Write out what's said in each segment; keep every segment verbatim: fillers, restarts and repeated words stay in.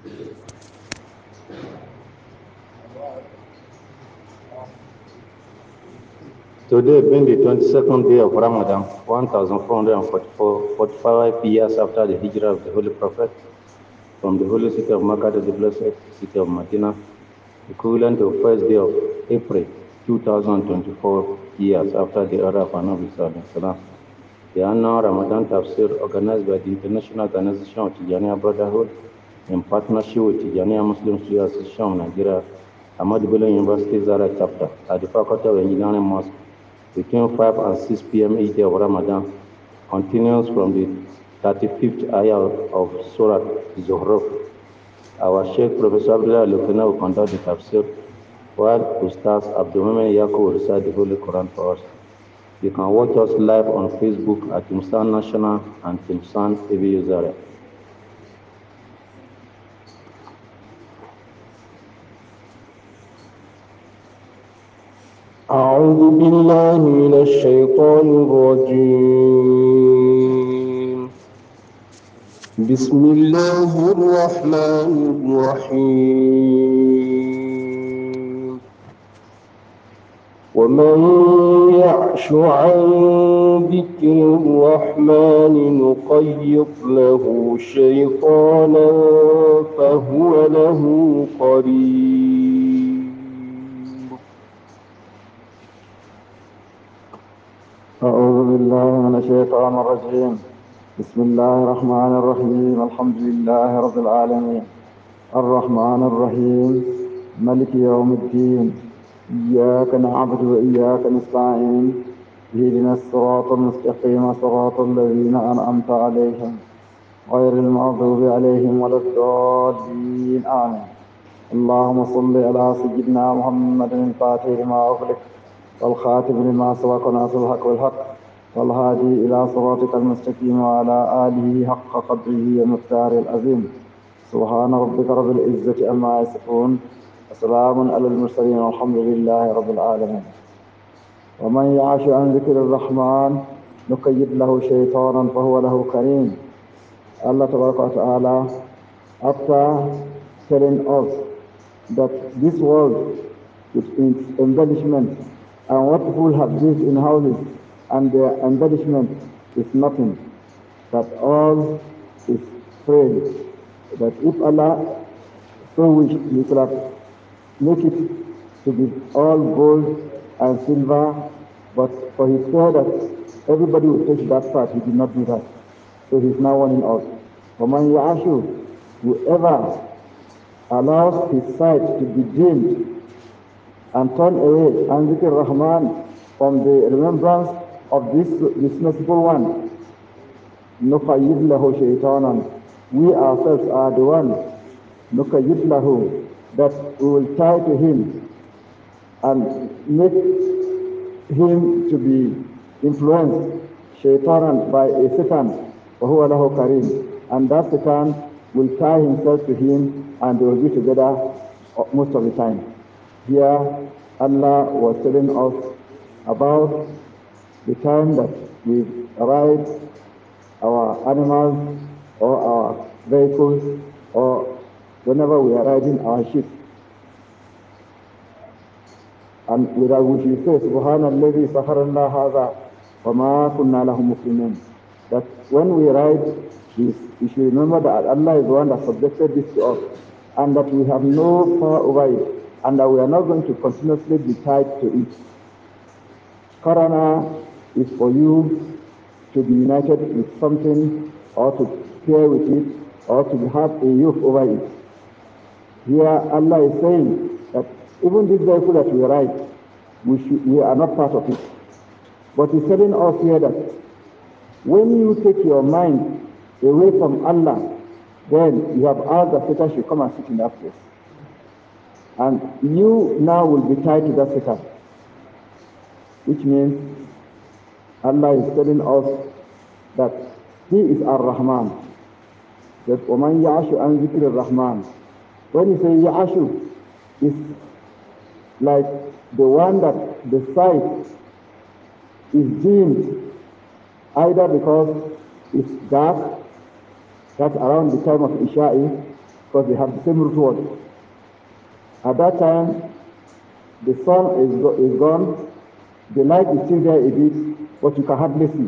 Today being the twenty-second day of Ramadan, one thousand four hundred forty-four, forty-five years after the hijrah of the Holy Prophet from the holy city of Makkah to the blessed city of Medina, equivalent to first day of April two thousand twenty-four years after the era of Anabi Sallallahu. The annual Ramadan Tafsir organized by the International Organization of Tijaniya Brotherhood in partnership with Tijaniya Muslim Student Association of Nigeria, Ahmadu Bello University Zara chapter at the Faculty of Engineering Mosque between five and six p m each day of Ramadan continues from the thirty-fifth ayah of Surah Zuhruf. Our Sheikh Professor Abdullah Lukina will conduct the tafsir, while Ustaz Abdul Mumin Yako will recite the Holy Quran for us. You can watch us live on Facebook at Timsan National and Timsan T V Zaria. أعوذ بالله من الشيطان الرجيم. بسم الله الرحمن الرحيم. ومن يعش عن ذكر الرحمن نقيض له شيطانا فهو له قرين. أعوذ بالله من الشيطان الرجيم. بسم الله الرحمن الرحيم. الحمد لله رب العالمين الرحمن الرحيم ملك يوم الدين. إياك نعبد وإياك نستعين. اهدنا الصراط المستقيم صراط الذين أنعمت عليهم غير المغضوب عليهم ولا الضالين آمين. اللهم صل على سيدنا محمد الفاتح لما أغلق والخاتم لما سبق ناصر الحق والحق والهادي إلى صراطك المستقيم وعلى آله حق قدره ومقداره العظيم. سبحان ربك رب العزة عما يصفون وسلام على المرسلين والحمد لله رب العالمين. ومن يعش عن ذكر الرحمن نقيض له شيطانا فهو له قرين. Allah Ta'ala, after telling us that this world with its embellishment and what people have built in houses and their embellishment is nothing, that all is frail, that if Allah so wished, He could have make it to be all gold and silver, but for His fear that everybody would take that part, He did not do that. So He's now warning us. وَمَنْ يَعَشُ, whoever allows his sight to be dimmed and turn away and zikr Rahman from the remembrance of this, this merciful one, نُقَيِّدْ لَهُ شَيْطَانًا, we ourselves are the one, نُقَيِّدْ لَهُ, that we will tie to him and make him to be influenced, shaitan, by a Satan, وَهُوَ لَهُ قَرِينٌ, and that Satan will tie himself to him and they will be together most of the time. Here, Allah was telling us about the time that we ride our animals or our vehicles or whenever we are riding our ship. And without which we say, Subhanallah, Sakharallah Haza, Wama Kunna Lahu Muslimin. That when we ride, we should remember that Allah is the one that subjected this to us, and that we have no power over it, and that we are not going to continuously be tied to it. Qarana is for you to be united with something, or to pair with it, or to have a yoke over it. Here Allah is saying that even this vehicle that we ride, we, should, we are not part of it. But He's telling us here that when you take your mind away from Allah, then you have asked that Satan should come and sit in that place. And you now will be tied to that Satan. Which means Allah is telling us that He is Ar-Rahman. That وَمَنْ يَعَشُ عَنْ ذِكْرِ الرَّحْمَنِ. When you say Ya'ashu, it's like the one that the sight is dimmed, either because it's dark, that's around the time of Isha'i, because they have the same root word. At that time, the sun is, go is gone, the light is still there a bit, but you can hardly see.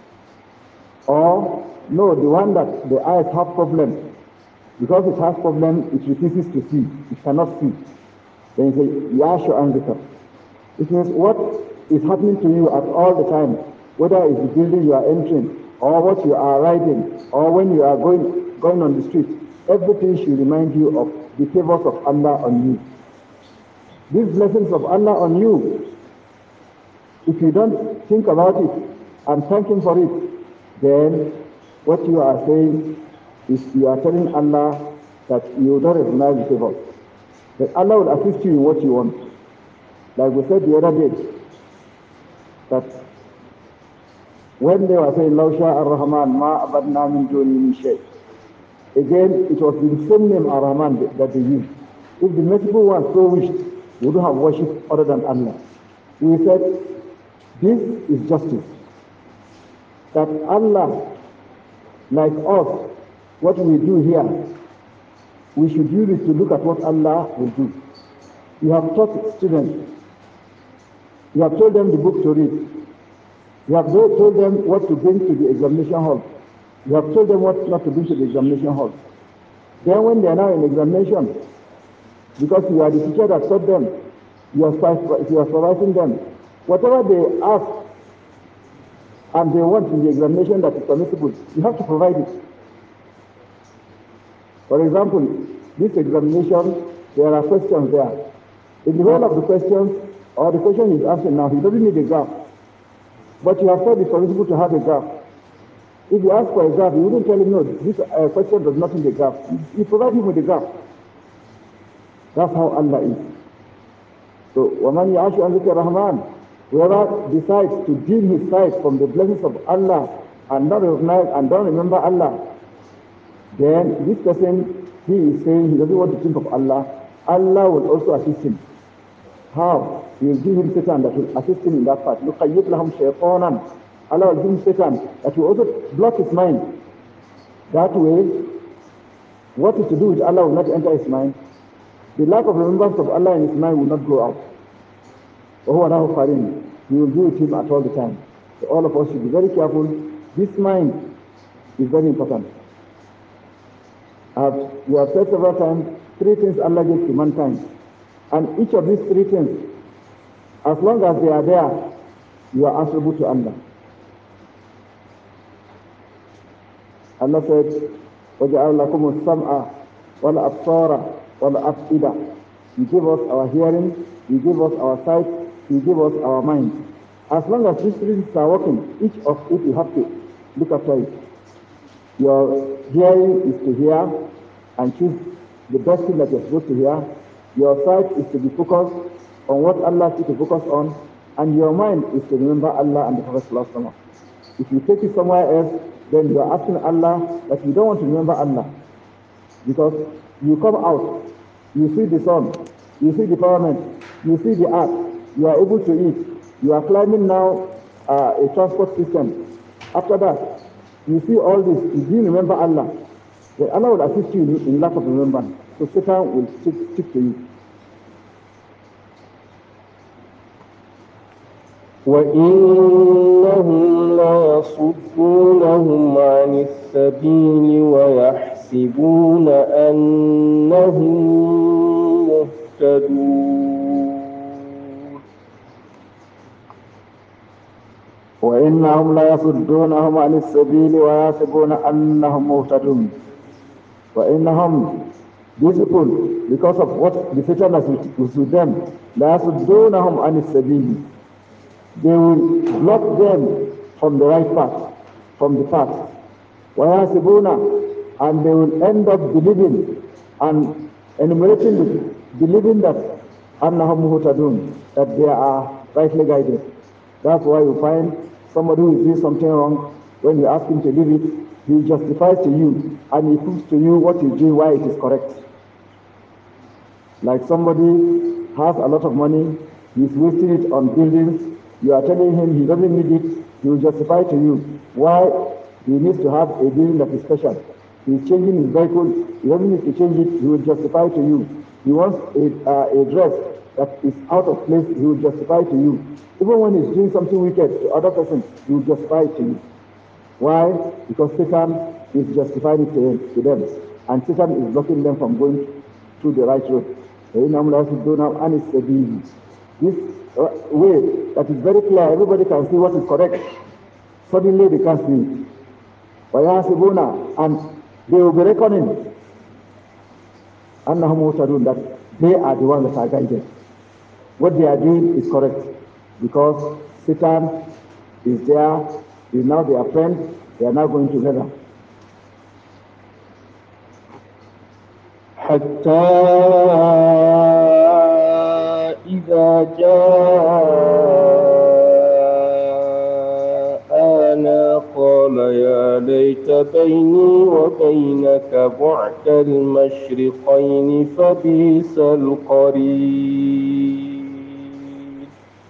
Or, no, the one that the eyes have problem, because it has problem, it refuses to see, it cannot see. Then you say, Yashu Anzika. It means what is happening to you at all the time, whether it's the building you are entering, or what you are riding, or when you are going, going on the street, everything should remind you of the favors of Allah on you. These blessings of Allah on you, if you don't think about it and thank Him for it, then what you are saying is you are telling Allah that you don't recognize the favor. That Allah will assist you in what you want. Like we said the other day, that when they were saying, Law Sha Ar-Rahman, Ma Abadna Min Duni Min Shay. Again, it was the same name Ar-Rahman that they used. If the merciful one so wished, we would have worshipped other than Allah. We said, this is justice. That Allah, like us, what we do here, we should use it to look at what Allah will do. You have taught students, you have told them the book to read, you have told them what to bring to the examination hall, you have told them what not to bring to the examination hall. Then when they are now in examination, because you are the teacher that taught them, you are, you are supervising them, whatever they ask and they want in the examination that is permissible, you have to provide it. For example, this examination, there are questions there. In the whole of the questions, or the question is answered now, he doesn't need a graph. But you have said it's permissible to have a graph. If you ask for a graph, you wouldn't tell him, no, this uh, question does not need a graph. You, you provide him with a graph. That's how Allah is. So, وَمَنْ يَعَشُ عَنْ ذِكْرِ الرَّحْمَنِ, whoever decides to dim his sight from the blessings of Allah and not recognize and don't remember Allah, then this person, he is saying he doesn't want to think of Allah. Allah will also assist him. How? He will give him Satan that will assist him in that part. يُقَيِّدْ لَهُمْ شَيْطَانًا. Allah will give him Satan that will also block his mind. That way, what is to do with Allah will not enter his mind. The lack of remembrance of Allah in his mind will not go out. وَهُوَ لَهُ قَرِينٌ. He will be with him at all the time. So all of us should be very careful. This mind is very important. As we have said several times, three things Allah gives to mankind. And each of these three things, as long as they are there, you are answerable to Allah. Allah said, وَجَعَلْ لَكُمُ السَّمْعَ وَالْأَبْصَارَ وَالْأَفْئِدَةَ. You give us our hearing, you give us our sight, you give us our mind. As long as these three things are working, each of it you have to look after it. Your hearing is to hear and choose the best thing that you're supposed to hear. Your sight is to be focused on what Allah wants you to focus on, and your mind is to remember Allah and the Prophet Sallallahu Alaihi Wasallam. If you take it somewhere else, then you are asking Allah that you don't want to remember Allah. Because you come out, you see the sun, you see the firmament, you see the earth, you are able to eat, you are climbing now uh, a transport system. After that, you see all this, you didn't remember Allah. Then Allah will assist you in, in lack of remembrance. So Satan will stick, stick to you. وَإِنَّهُمْ لَيَصُدُّونَهُمْ عَنِ السَّبِيلِ وَيَحْسِبُونَ أَنَّهُمْ مُهْتَدُونَ. وَإِنَّهُمْ لَيَصُدُّونَهُمْ عَنِ السَّبِيلِ وَيَحْسِبُونَ أَنَّهُمْ مُهْتَدُونَ. وَإِنَّهُمْ, these people, because of what the Satan has with them, لَيَصُدُّونَهُمْ عَنِ السَّبِيلِ. They will block them from the right path, from the path. وَيَحْسِبُونَ, and they will end up believing and enumerating, believing that أَنَّهُمْ مُهْتَدُونَ, that they are rightly guided. That's why you find somebody who is doing something wrong, when you ask him to leave it, he justifies to you and he proves to you what he's doing, why it is correct. Like somebody has a lot of money, he's wasting it on buildings, you are telling him he doesn't need it, he will justify to you why he needs to have a building that is special. He's changing his vehicle he doesn't need to change it, he will justify to you. He wants a, uh, a dress that is out of place, he will justify to you. Even when he's doing something wicked to other person, he will justify it to you. Why? Because Satan is justifying it to, to them. And Satan is blocking them from going through the right road. This uh, way that is very clear, everybody can see what is correct. Suddenly they can't see it. And they will be reckoning that they are the ones that are guided. What they are doing is correct because Satan is there, is now their friend, they are now going together. حتى إذا جاءنا قال يا ليت بيني وبينك بعد المشرقين فبئس القرين.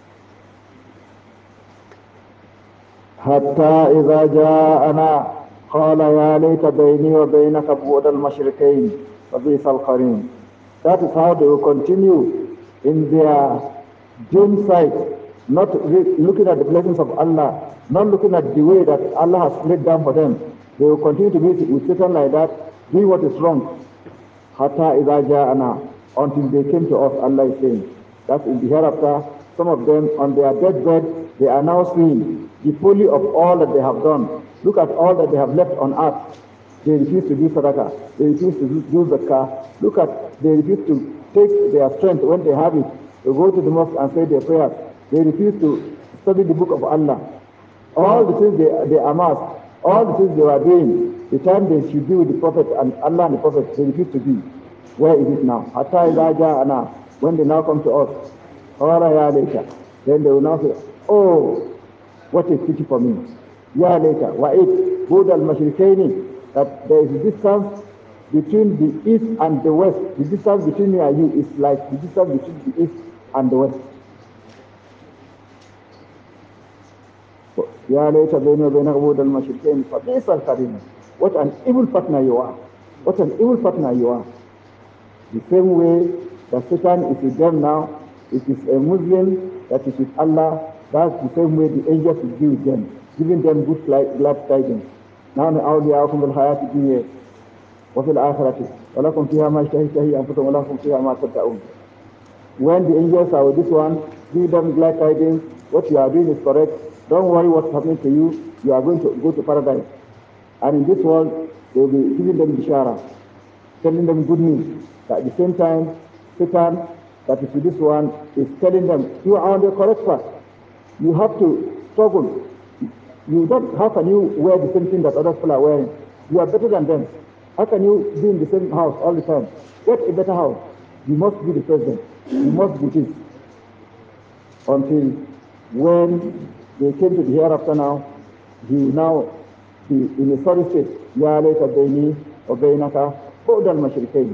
حتى إذا جاءنا قال يا ليت بيني وبينك بعد المشرقين فبئس القرين. That is how they will continue in their dim sight, not looking at the blessings of Allah, not looking at the way that Allah has laid down for them. They will continue to be with Satan like that, doing what is wrong. Hatta idha ja'ana, until they came to us, Allah is saying. That in the hereafter, some of them on their deathbed, they are now seeing the folly of all that they have done. Look at all that they have left on earth. They refuse to do sadaqah. They refuse to do zakah. Look at, they refuse to take their strength when they have it, to go to the mosque and say their prayers. They refuse to study the book of Allah. All the things they, they amassed, all the things they were doing, the time they should be with the Prophet and Allah and the Prophet, they refuse to be. Where is it now? Hatta idha ja'ana, when they now come to us, then they will now say, oh, what a pity for me. Ya later, wa'id, Buddha al-Mashriqaini, that there is a distance between the east and the west. The distance between me and you is like the distance between the east and the west. Ya later, what an evil partner you are. What an evil partner you are. The same way that Satan is with them now, it is a Muslim that is with Allah, that's the same way the angels will be with them, giving them good glad tidings. نحن أولياؤكم بالحياة الدنيا وفي الآخرة ولكم فيها ما تشتهي أنفسكم ولكم فيها ما تدعون. When the angels are with this one, give them glad tidings, what you are doing is correct, don't worry what's happening to you, you are going to go to paradise. And in this world, they will be giving them bishara, telling them good news. At the same time, Satan, that is with this one, is telling them, you are on the correct path. You have to struggle. You don't, how can you wear the same thing that other people are wearing? You are better than them. How can you be in the same house all the time? Get a better house. You must be the president. You must be this. Until when they came to the hereafter now, he will now be in a sorry state. Ya layta bayni wa baynaka bu'da al-mashriqayn.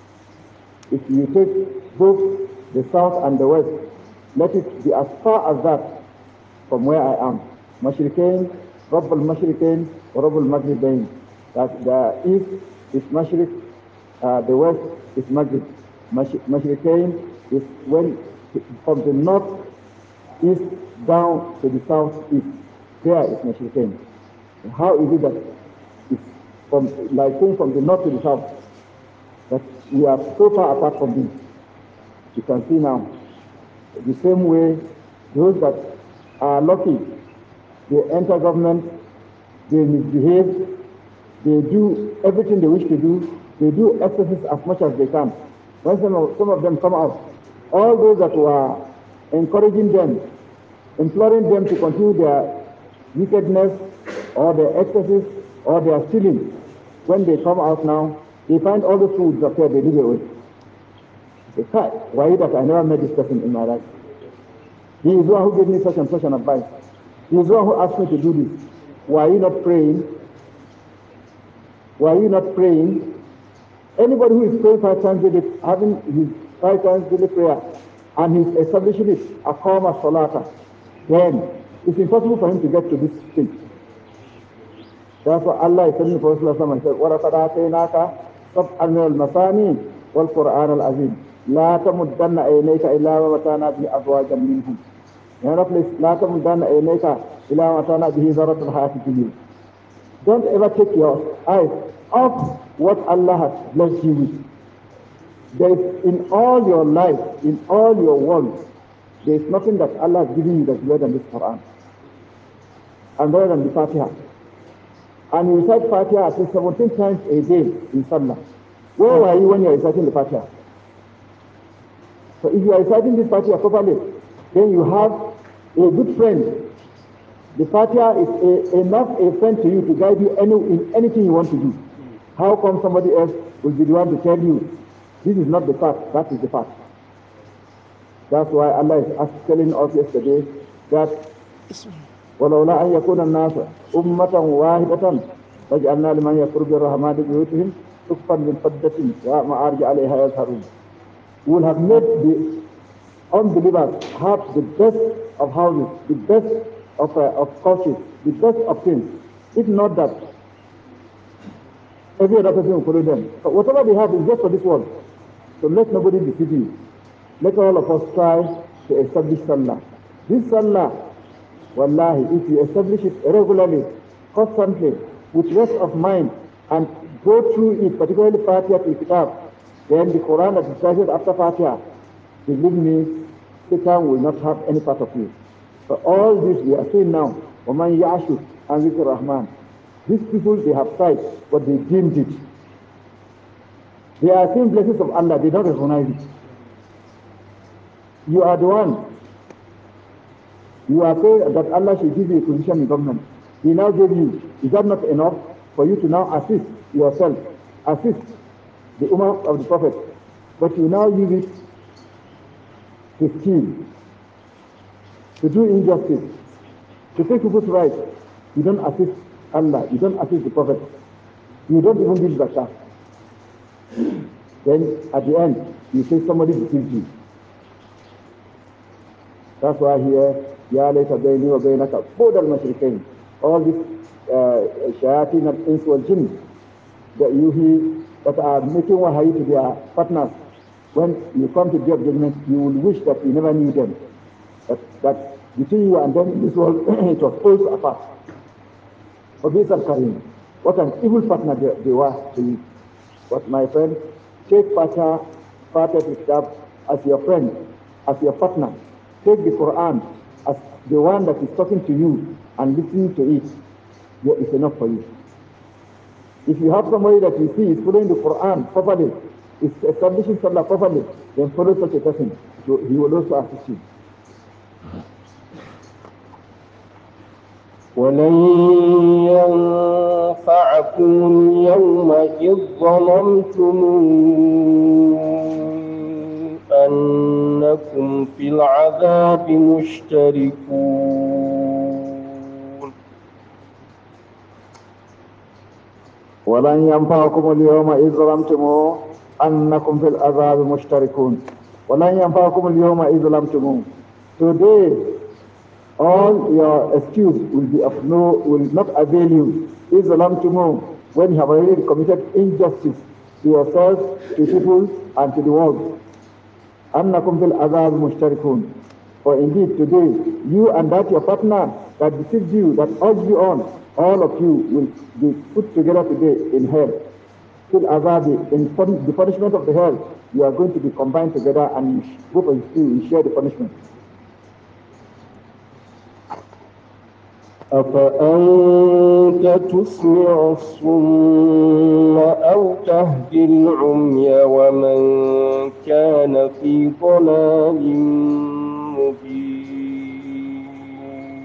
If you take both the south and the west, let it be as far as that from where I am. Mashriqain, Rabb al-Mashriqain, Rabb al-Maghribain. That the east is Mashriq, uh, the west is Maghrib. Mashriqain is when from the north east down to the south east. There is Mashriqain. How is it that it's from, like saying from the north to the south, that we are so far apart from this? You can see now. The same way, those that are lucky, they enter government, they misbehave, they do everything they wish to do, they do excesses as much as they can. When some of, some of them come out, all those that were encouraging them, imploring them to continue their wickedness or their excesses or their stealing, when they come out now, they find all the foods up there, they leave away. They say, why is that I never met this person in my life? He is the one who gave me such and such an advice. He is the one who asked me to do this. Why are you not praying? Why are you not praying? Anybody who is praying five times daily, having his five times daily prayer, and he's establishing it, aqama salata, then it's impossible for him to get to this stage. That's why Allah is telling the Prophet and said, وَلَقَدْ آتَيْنَاكَ سبحا من المثاني والقرآن العظيم لا تمدن عينيك إلى ما متعنا به أزواجا منهم. يعني لا تمدن عينيك إلى ما متعنا به ذرة الحياة الدنيا. Don't ever take your eyes off what Allah has blessed you with. There is in all your life, in all your world, there is nothing that Allah has given you that's better than this Quran and better than the Fatiha. And you recite Fatiha at least seventeen times a day in Salah. Where were you when you are reciting the Fatiha? So if you are reciting this Fatiha properly, then you have a good friend. The Fatiha is a, enough a friend to you to guide you any, in anything you want to do. How come somebody else will be the one to tell you, this is not the fact, that is the fact. That's why Allah is telling us yesterday that وَلَوْلَا أَنْ يَكُونَ النَّاسُ أُمَّةً وَاحِدَةً فَجْعَلْنَا لِمَنْ يَكْفُرُ بِالرَّحْمَنِ بِبُيُوتِهِمْ سُقْفًا مِنْ فِضَّةٍ وَمَعَارِجَ عَلَيْهَا يَظْهَرُونَ. We will have made the unbelievers have the best of houses, the best of, uh, of cultures, the best of things. If not that, every other person will follow them. But whatever they have is just for this world. So let nobody deceive you. Let all of us try to establish Salah. This Salah, wallahi, if you establish it regularly, constantly, with rest of mind, and go through it, particularly Fatiha to Kitab, then the Quran that is recited after Fatiha, believe me, Satan will not have any part of you. But all this we are saying now, وَمَنْ يَعْشُ عَنْ ذِكْرِ الرَّحْمَنِ. These people, they have tried, but they deemed it. They are seeing blessings of Allah, they don't recognize it. You are the one. You are saying that Allah should give you a position in government. He now gave you. Is that not enough for you to now assist yourself, assist the Ummah of the Prophet? But you now use it to steal, to do injustice, to take people's rights. You don't assist Allah, you don't assist the Prophet, you don't even give zakah. Then at the end, you say somebody deceived you. That's why here, Ya layta bayni wa baynaka bu'da al-mashriqayn. All these shayateen of ins wal jinn that you hear that are making wahayi to their partners, when you come to the day of judgment, you will wish that you never knew them. That, that between you and them, this world, it was pulled apart. Obis al-Karim, what an evil partner they, they were to you. But my friend, take Fatiha, Fatiha Kitab as your friend, as your partner. Take the Quran as the one that is talking to you and listening to it. It's enough for you. If you have somebody that you see is following the Quran properly, is establishing Salah properly, then follow such a person. So he will also assist you. ولن ينفعكم اليوم إذ ظلمتم أنكم في العذاب مشتركون. ولن ينفعكم اليوم إذ ظلمتم أنكم في العذاب مشتركون. ولن ينفعكم اليوم إذ ظلمتم. Today, all your excuse will be of no, will not avail you. إذ ظلمتم, when you have already committed injustice to yourself, to people, and to the world. أنكم في العذاب مشتركون. For indeed today, you and that your partner that deceived you, that urged you on, all of you will be put together today in hell. Fil azabi, in the punishment of the hell, you are going to be combined together and both of you will share the punishment. أفأنت تسمع الصم أو تهدي العمي ومن كان في ضلال مبين.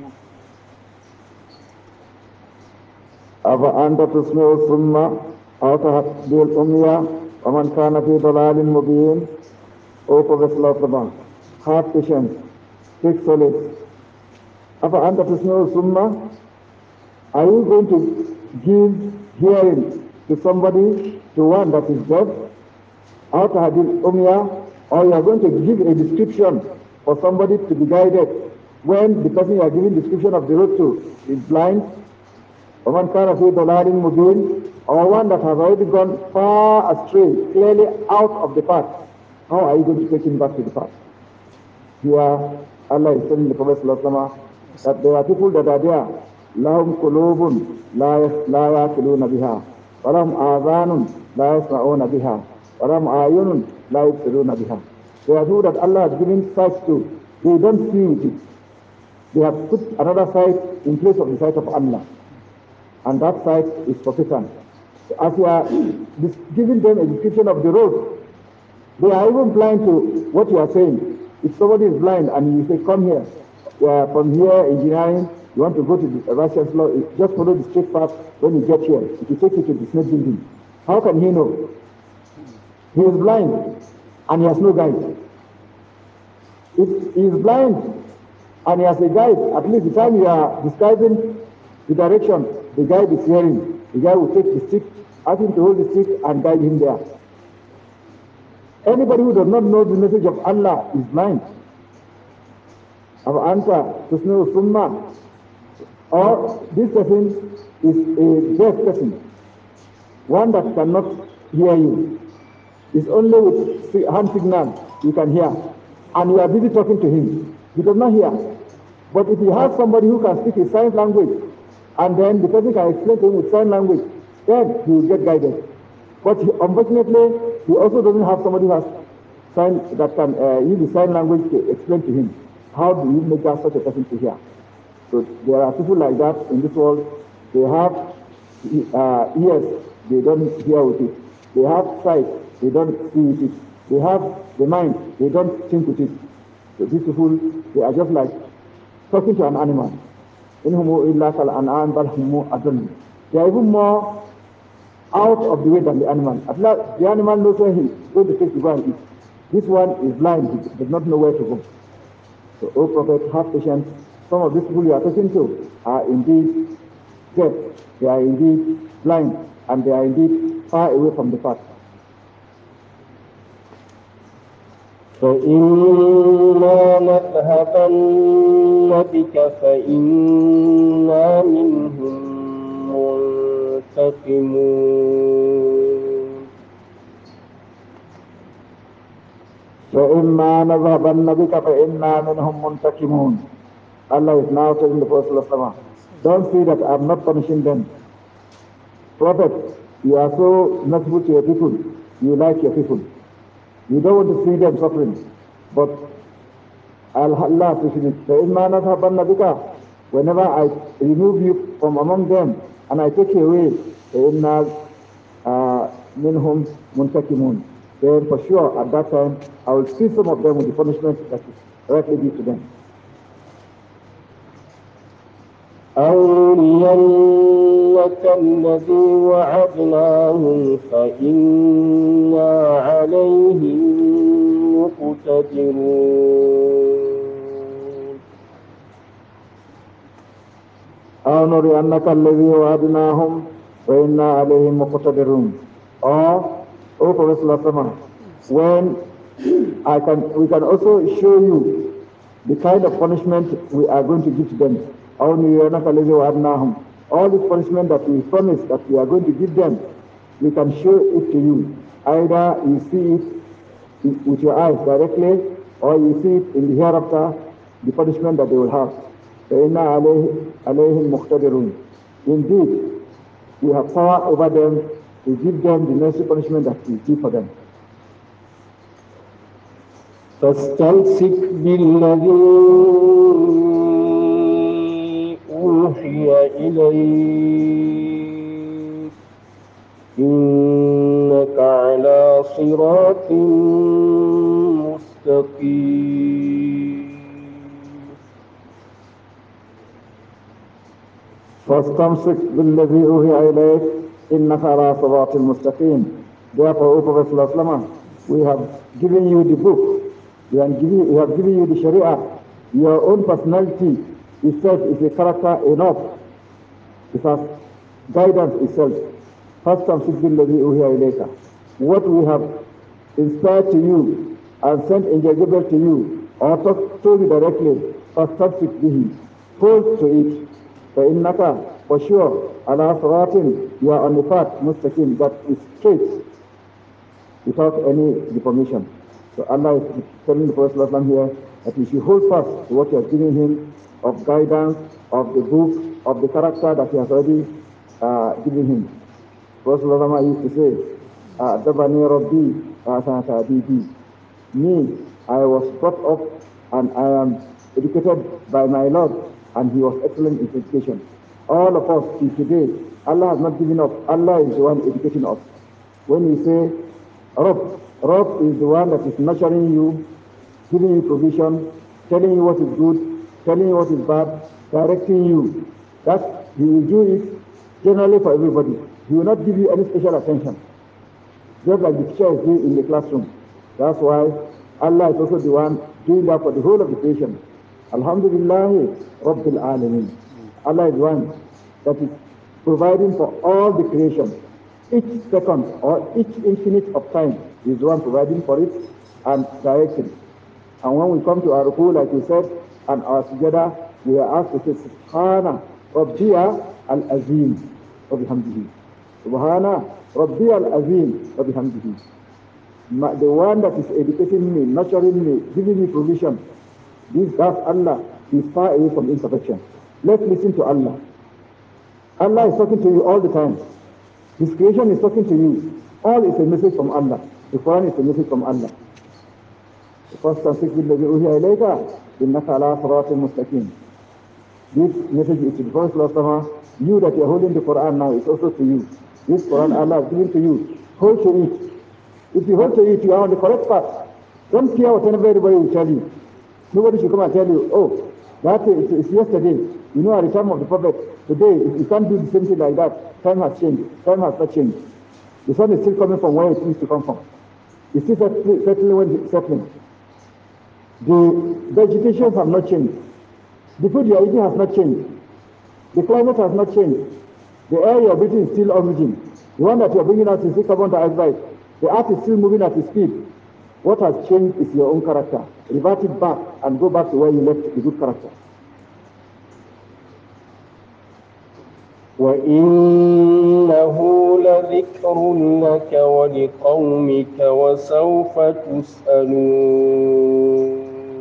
أفأنت تسمع الصم أو تهدي العمي ومن كان في ضلال مبين. O Prophet Sallallahu, have patience, take solace. أفأنت تسمع الصم, are you going to give hearing to somebody, to one that is deaf? Or to hadith umya, or you are going to give a description for somebody to be guided when the person you are giving description of the road to is blind? وَمَنْ كَانَ فِي ضَلَالٍ مُبِينٍ, or one that has already gone far astray, clearly out of the path, how are you going to take him back to the path? Here, Allah is telling the Prophet ﷺ that there are people that are there, لَهُمْ قُلُوبٌ لَا يَأْكُلُونَ بِهَا وَلَهُمْ آذَانٌ لَا يَسْمَعُونَ بِهَا وَلَهُمْ أَعْيُنٌ لَا يُبْصِرُونَ بِهَا. There are people that Allah has given sight to, they don't see with it. They have put another sight in place of the sight of Allah, and that sight is for Satan. So as we are giving them a description of the road, they are even blind to what you are saying. If somebody is blind and you say, come here, uh, from here, engineering, you want to go to the vice chancellor, just follow the straight path. When you get here, it will take you to the snake building. How can he know? He is blind and he has no guide. If he is blind and he has a guide, at least the time you are describing the direction, the guide is hearing. The guy will take the stick, ask him to hold the stick and guide him there. Anybody who does not know the message of Allah is blind. Anta tusnu summa. Or this person is a deaf person, one that cannot hear you. It's only with hand signal you can hear. And you are busy talking to him. He does not hear. But if you have somebody who can speak his sign language, and then the person can explain to him with sign language, then he will get guided. But he, unfortunately, he also doesn't have somebody who has sign that can uh, use the sign language to explain to him. How do you make that such a person to hear? So there are people like that in this world. They have uh, ears, they don't hear with it. They have sight, they don't see with it. They have the mind, they don't think with it. So these people, they are just like talking to an animal. They are even more out of the way than the animal. At last, the animal knows where he's going to take to go and eat. This one is blind, he does not know where to go. So, O Prophet, have patience. Some of these people you are talking to are indeed deaf, they are indeed blind, and they are indeed far away from the path. فإما نذهبن بك فإنا منهم منتقمون. فإما نذهبن بك فإنا منهم منتقمون. Allah is now telling the Prophet, don't see that I'm not punishing them. Prophet, you are so merciful to your people, you like your people. You don't want to see them suffering. But Allah says it, whenever I remove you from among them and I take you away, minhum muntakimun. Then for sure at that time I will see some of them with the punishment that is rightly due to them. أو نرينك الذي وعدناهم فإنا عليهم مقتدرون. أو نرينك الذي وعدناهم فإنا عليهم مقتدرون. Or, O Prophet, when I can, we can also show you the kind of punishment we are going to give to them. All this punishment that we promise that we are going to give them, we can show it to you. Either you see it with your eyes directly, or you see it in the hereafter, the punishment that they will have. Indeed, we have power over them to give them the necessary punishment that we give for them. فاستمسك بالذي أوحي إليك إنك على صراط مستقيم. فاستمسك بالذي أوحي إليك إنك على صراط مستقيم. Therefore, O Prophet, we have given you the book, we have given, we have given you the Sharia. Your own personality itself is a character enough. It has guidance itself. فاستمسك بالذي أوحي إليك. What we have inspired to you and sent Angel Gabriel to you, or told you directly, فاستمسك به. Hold to it. فإنك For sure, ala siratin, you are on the path, mustaqim, that is straight, without any deformation. So Allah is telling the Prophet ﷺ here that he should hold fast to what he has given him of guidance, of the book, of the character that he has already uh, given him. Prophet ﷺ used to say, Adabani Rabbi Asana Ta'dibi. Me, I was brought up and I am educated by my Lord, and he was excellent in education. All of us till today, Allah has not given up. Allah is the one educating us. When we say Rabb, Rabb is the one that is nurturing you, giving you provision, telling you what is good, telling you what is bad, directing you. That he will do it generally for everybody. He will not give you any special attention, just like the teacher is doing in the classroom. That's why Allah is also the one doing that for the whole of the creation. Alhamdulillah, Rabbil Alameen. Allah is one that is providing for all the creation. Each second or each infinite of time is the one providing for it and directing. And when we come to our ruku, like we said, and our sujoda, we are asked to say, Subhana Rabbiya al-Azim wa bihamdihi. Subhana Rabbiya al-Azim wa bihamdihi. The one that is educating me, nurturing me, giving me provision, this, that's Allah, is far away from imperfection. Let's listen to Allah. Allah is talking to you all the time. His creation is talking to you. All is a message from Allah. The Quran is a message from Allah. The first translation will be Uhiya ilayka innaka ala siratin mustaqim. This message is to the Prophet ﷺ. You that you are holding the Quran now is also to you. This Quran Allah is giving to you. Hold to it. If you hold to it, you are on the correct path. Don't care what anybody will tell you. Nobody should come and tell you, oh, that is, it's yesterday. You know, at the time of the Prophet, today, you can't do the same thing like that. Time has changed. Time has not changed. The sun is still coming from where it used to come from. It's still settling when it's settling. The vegetations have not changed. The food you are eating has not changed. The climate has not changed. The air you are breathing is still oxygen. The one that you are bringing out is still carbon dioxide. The earth is still moving at its speed. What has changed is your own character. Revert it back and go back to where you left the good character. وَإِنَّهُ لَذِكْرٌ لَكَ وَلِقَوْمِكَ وَسَوْفَ تُسْأَلُونَ.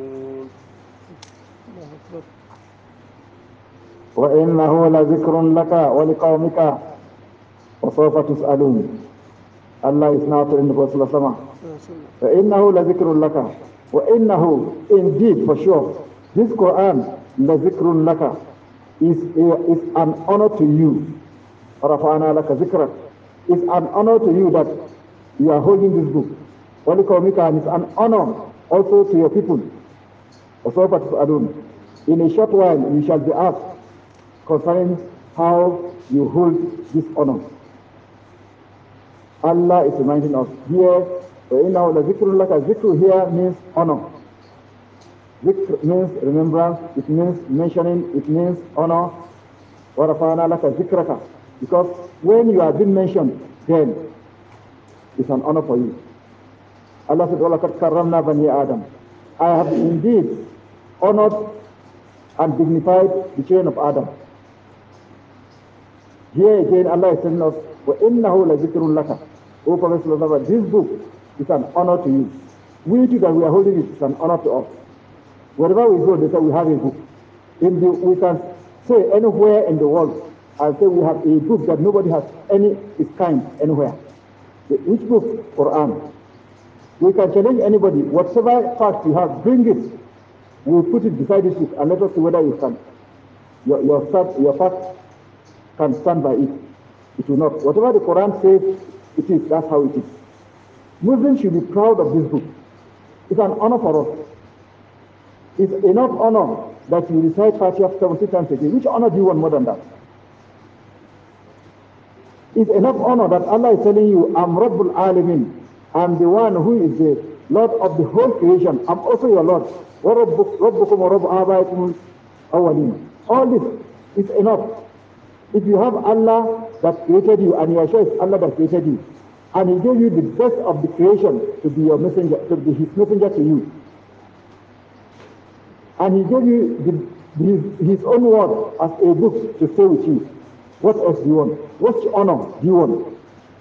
وَإِنَّهُ لَذِكْرٌ لَكَ وَلِقَوْمِكَ وَسَوْفَ تُسْأَلُونَ. Allah is now telling the Prophet ﷺ, وَإِنَّهُ لَذِكْرٌ لَكَ. وَإِنَّهُ, indeed, for sure, this Quran, لَذِكْرٌ لَكَ, is, is an honor to you. رَفَعْنَا لَكَ ذِكْرًا. It's an honor to you that you are holding this book. وَلِقَوْمِكَ, and it's an honor also to your people. وَسَوْفَ تُسْأَلُونَ. In a short while, you shall be asked concerning how you hold this honor. Allah is reminding us here, وَإِنَّهُ لَذِكْرٌ لَكَ. Zikr here means honor. Zikr means remembrance, it means mentioning, it means honor. وَرَفَعْنَا لَكَ ذِكْرَكَ. Because when you have been mentioned, then it's an honor for you. Allah said, وَلَقَدْ كَرَّمْنَا بَنِي آدَمَ. I have indeed honored and dignified the children of Adam. Here again, Allah is telling us, وَإِنَّهُ لَذِكْرٌ لَكَ. O Prophet, this book is an honor to you. We too that we are holding it is an honor to us. Wherever we go, they say we have a book. In the, we can say anywhere in the world, I'll say we have a book that nobody has any its kind anywhere. The, which book? Quran. We can challenge anybody. Whatever fact you have, bring it. We'll put it beside this book and let us see whether you can. Your your fact, your fact can stand by it. It will not. Whatever the Quran says, it is. That's how it is. Muslims should be proud of this book. It's an honor for us. It's enough honor that you recite Fatiha seventy times a day. Which honor do you want more than that? It's enough honor that Allah is telling you, I'm Rabbul Alamin. I'm the one who is the Lord of the whole creation. I'm also your Lord. All this is enough. If you have Allah that created you and you are sure it's Allah that created you, and He gave you the best of the creation to be your messenger, to be His messenger to you, and He gave you the, his, his own word as a book to stay with you, What else do you want? What honor do you want?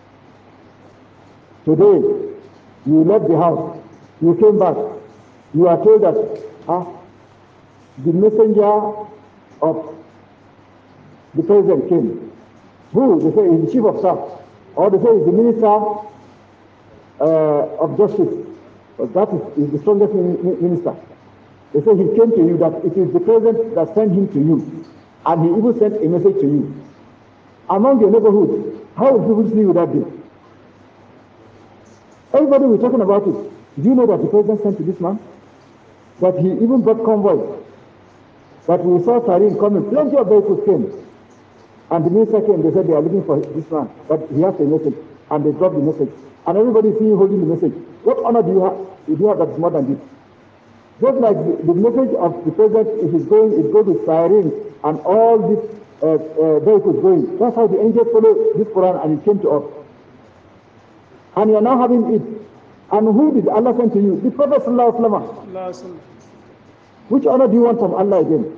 Today, you left the house, you came back, you are told that ah, the messenger of the president came. Who? They say is the chief of staff, or they say is the minister uh, of justice. But that is, is the strongest minister. They say he came to you, that it is the president that sent him to you, and he even sent a message to you. Among your neighborhood, how will people see you that day? Everybody will be talking about it. Do you know that the president sent to this man? That he even brought convoy. That we saw Tarim coming, plenty of vehicles came. And the minister came, they said they are looking for this man, but he has a message, and they dropped the message. And everybody see you holding the message. What honor do you have? Do you have that is more than this? Just like the, the message of the president, if it's going, it goes with sirens and all these uh, uh, vehicles going. That's how the angels follow this Quran, and it came to us. And you are now having it. And who did Allah send to you? The Prophet Sallallahu Alaihi Wasallam. Which honor do you want from Allah again?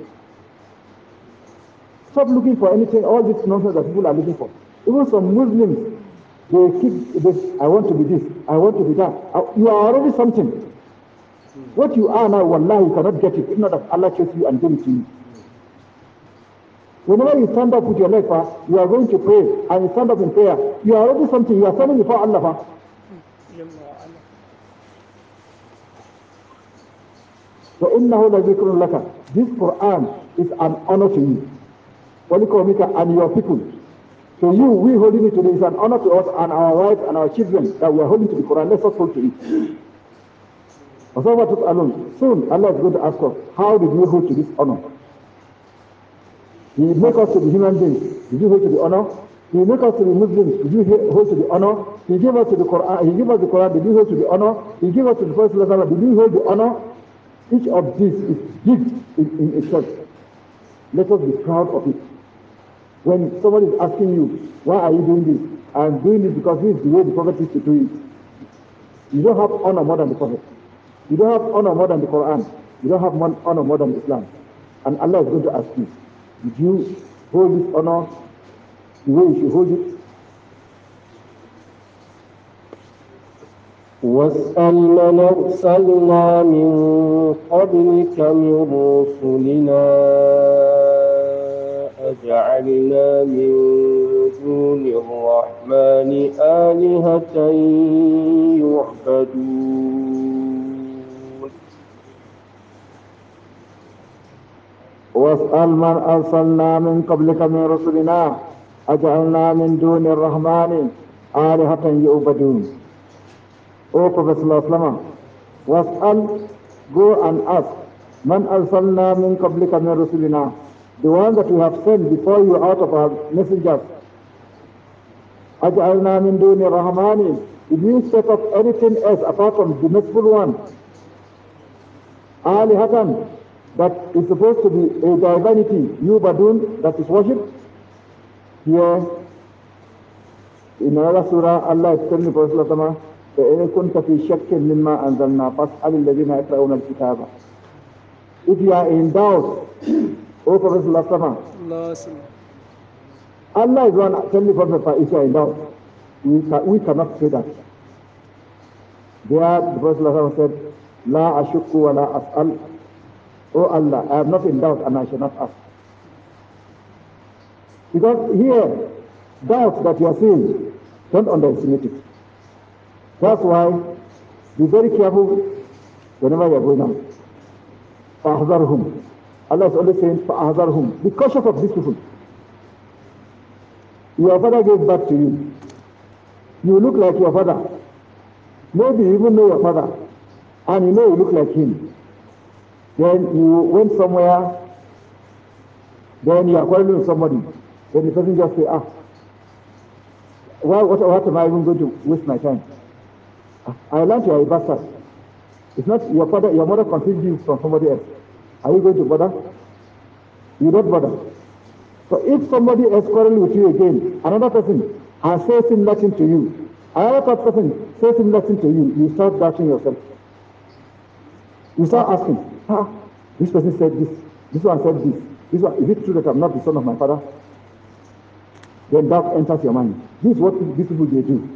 Stop looking for anything, all this nonsense that people are looking for. Even some Muslims, they keep this, I want to be this, I want to be that. You are already something. What you are now, wallahi, you cannot get it, if not that Allah chose you and gave it to you. Whenever you stand up with your leg, you are going to pray, and you stand up in prayer, you are already something, you are standing before Allah. فَإِنَّهُ لَذِكْرٌ لَكَ. This Quran is an honor to you. And your people. So you, we holding it today is an honor to us and our wives and our children that we are holding to the Quran. Let's not hold to it. Soon Allah is going to ask us, how did we hold to this honor? He make us to be human beings. Did you hold to the honor? He make us to be Muslims. Did you hold to the honor? He gave us to the Quran. He gave us the Quran. Did you hold to the honor? He gave us to the Prophet. Did you hold the honor? Each of these is gift in, in itself. Let us be proud of it. When somebody is asking you, why are you doing this? I'm doing it because this is the way the Prophet used to do it. You don't have honor more than the Prophet. You don't have honor more than the Quran. You don't have honor more than Islam. And Allah is going to ask you, did you hold this honor the way you should hold it? واسأل من أرسلنا من قبلك من رسلنا أجعلنا من دون الرحمن آلهة يعبدون واسأل من أرسلنا من قبلك من رسلنا أجعلنا من دون الرحمن آلهة يعبدون. O Prophet Sallallahu Alaihi Wasallam, was'al, go and ask, man arsalna min qablika min rusulina, the one that we have sent before you out of our messengers. Aj'alna min duni rahmani, did you set up anything else apart from the merciful one? Alihatan, that is supposed to be a divinity, yubadun, that is worshipped. Here, in another surah, Allah is telling the Prophet Sallallahu Alaihi Wasallam, فإن كنت في شك مما أنزلنا فاسأل الذين يقرؤون الكتاب. If you are in doubt, O Prophet Sallallahu Alaihi Wasallam, Allah is one telling the Prophet, if you are in doubt, we, can, we cannot say that. There the Prophet Sallallahu Alaihi Wasallam said, La ashukku wa la as'al. O Allah, I am not in doubt and I shall not ask. Because here, doubt that you are seeing, don't underestimate it. That's why, be very careful whenever you are going out. فَأَحْذَرْهُمْ. Allah is always saying, فَأَحْذَرْهُمْ. Be cautious of these people. Your father gave birth to you. You look like your father. Maybe you even know your father. And you know you look like him. Then you went somewhere. Then you are quarreling with somebody. Then the person just say, ah, why, what, what am I even going to waste my time? I learned you are a bastard. It's not your father, your mother conceived you from somebody else. Are you going to bother? You don't bother. So if somebody else quarrels with you again, another person, and says similar thing to you, another person says similar thing to you, you start doubting yourself. You start asking, ah, this person said this, this one said this, this one, is it true that I'm not the son of my father? then doubt enters your mind. This is what these people they do.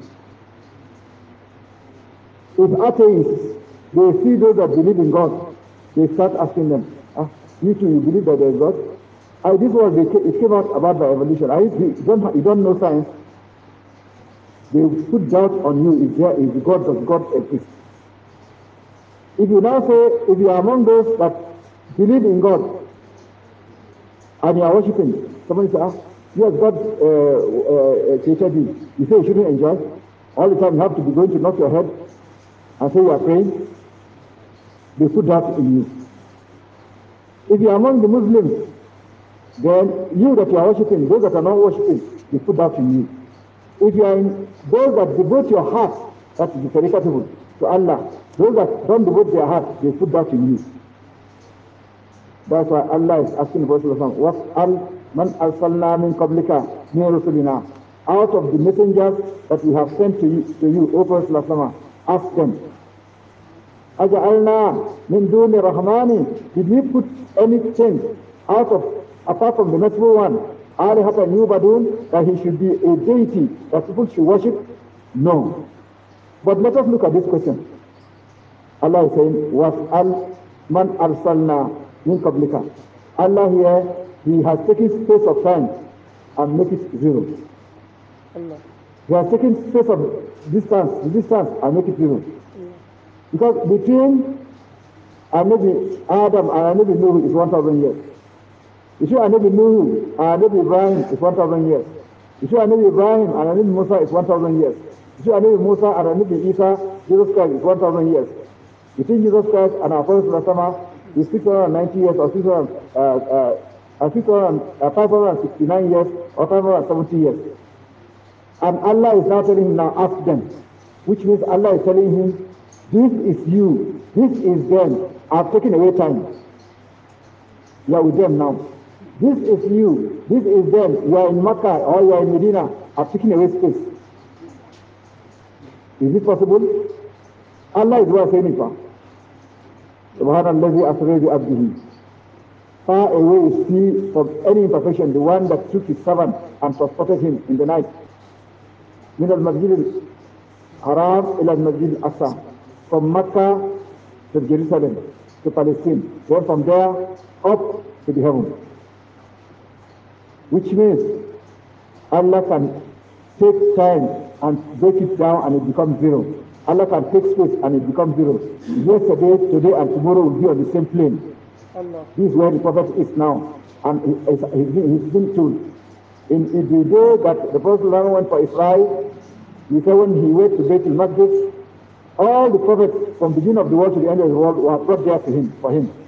If atheists, they see those that believe in God, they start asking them, ah, you too, you believe that there is God? I, this was, they, it came out about by evolution. I, you, don't, you don't know science. They put doubt on you, is there, is God, does God exist? If you now say, if you are among those that believe in God, and you are worshipping, somebody says, ah, yes, God uh, uh, created you. You say you shouldn't enjoy. All the time you have to be going to knock your head and say you are praying. They put that in you. If you are among the Muslims, then you that you are worshipping, those that are not worshipping, they put that in you. If you are in those that devote your heart, that is the tariqah people, to Allah, those that don't devote their heart, they put that in you. That's why Allah is asking the Prophet, وَاسْأَلْ مَنْ أَرْسَلْنَا مِنْ قَبْلِكَ مِنْ رُسُلِنَا. Out of the messengers that we have sent to you, to you, O Prophet, ask them, أَجَعَلْنَا مِنْ دُونِ رَحْمَانِ. Did we put anything out of, apart from the merciful one, آلِهَةً يُعْبَدُونَ, that he should be a deity that people should worship? No. But let us look at this question. Allah is saying, وَاسْأَلْ مَنْ أَرْسَلْنَا مِنْ قَبْلِكَ. Allah here, He has taken space of time and make it zero. Allah. He has taken space of distance, the distance, and make it zero. Yeah. Because between Anabi Adam and Anabi Nuh is one thousand years. Between Anabi Nuh and Anabi Ibrahim is one thousand years. Between Anabi Ibrahim and Anabi Musa is one thousand years. Between Anabi Musa and Anabi Isa, Jesus Christ is one thousand years. Between Jesus Christ and our Prophet Muhammad is six hundred ninety years or six hundred, uh, uh, uh, six hundred, uh, five hundred sixty-nine years or five hundred seventy years. And Allah is now telling him, now ask them. Which means Allah is telling him, this is you, this is them. I've taken away time. You are with them now. This is you, this is them. You are in Makkah or you are in Medina. I've taken away space. Is it possible? Allah is what saying it. Subhanallah asra bi abdihi. Far away is he from any imperfection, the one that took his servant and transported him in the night. Min al-Masjid al-Haram ila al-Masjid al-Aqsa. From Mecca to Jerusalem, to Palestine. Then from there up to the heaven. Which means Allah can take time and break it down and it becomes zero. Allah can take space and it becomes zero. Yesterday, today, and tomorrow will be on the same plane. Allah. This is where the Prophet is now. And he, he, he's been told. In, in the day that the Prophet went for Israel, he said when he went to Beit al-Maqdis, all the prophets from the beginning of the world to the end of the world were brought there to him, for him.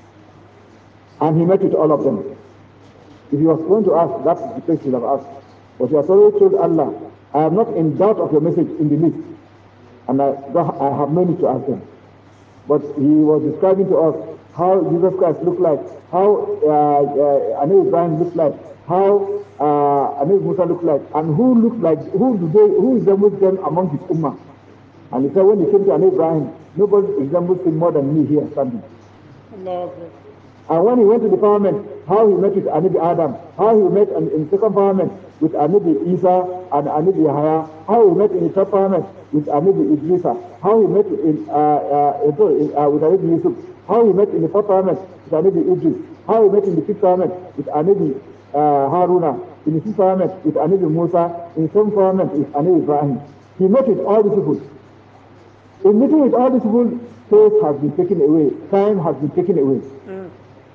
And he met with all of them. If he was going to ask, that's the place he would have asked. But he has already told Allah, I am not in doubt of your message in the list. And I, I have no need to ask them. But he was describing to us how Jesus Christ looked like, how uh, uh, Anabi Ibrahim looked like, how uh, Anabi Musa looked like, and who looked like, who do they, who resembles them among his ummah. And he said when he came to Anabi Ibrahim, nobody resembles him more than me here standing. Allah. And when he went to the parliament, how he met with Anabi Adam, how he met in, in the second parliament with Anabi Isa and Anabi Yahya, how he met in the third parliament with Anabi Idrisa, how he met in, uh, uh, in, uh, with Anabi Yusuf, how he met in the fourth parliament with Anabi Idris, how he met in the fifth parliament with Anabi uh, Haruna, in the fifth parliament with Anabi Musa, in the seventh parliament with Anabi Ibrahim. He met with all these people. In meeting with all these people, space has been taken away, time has been taken away. Mm.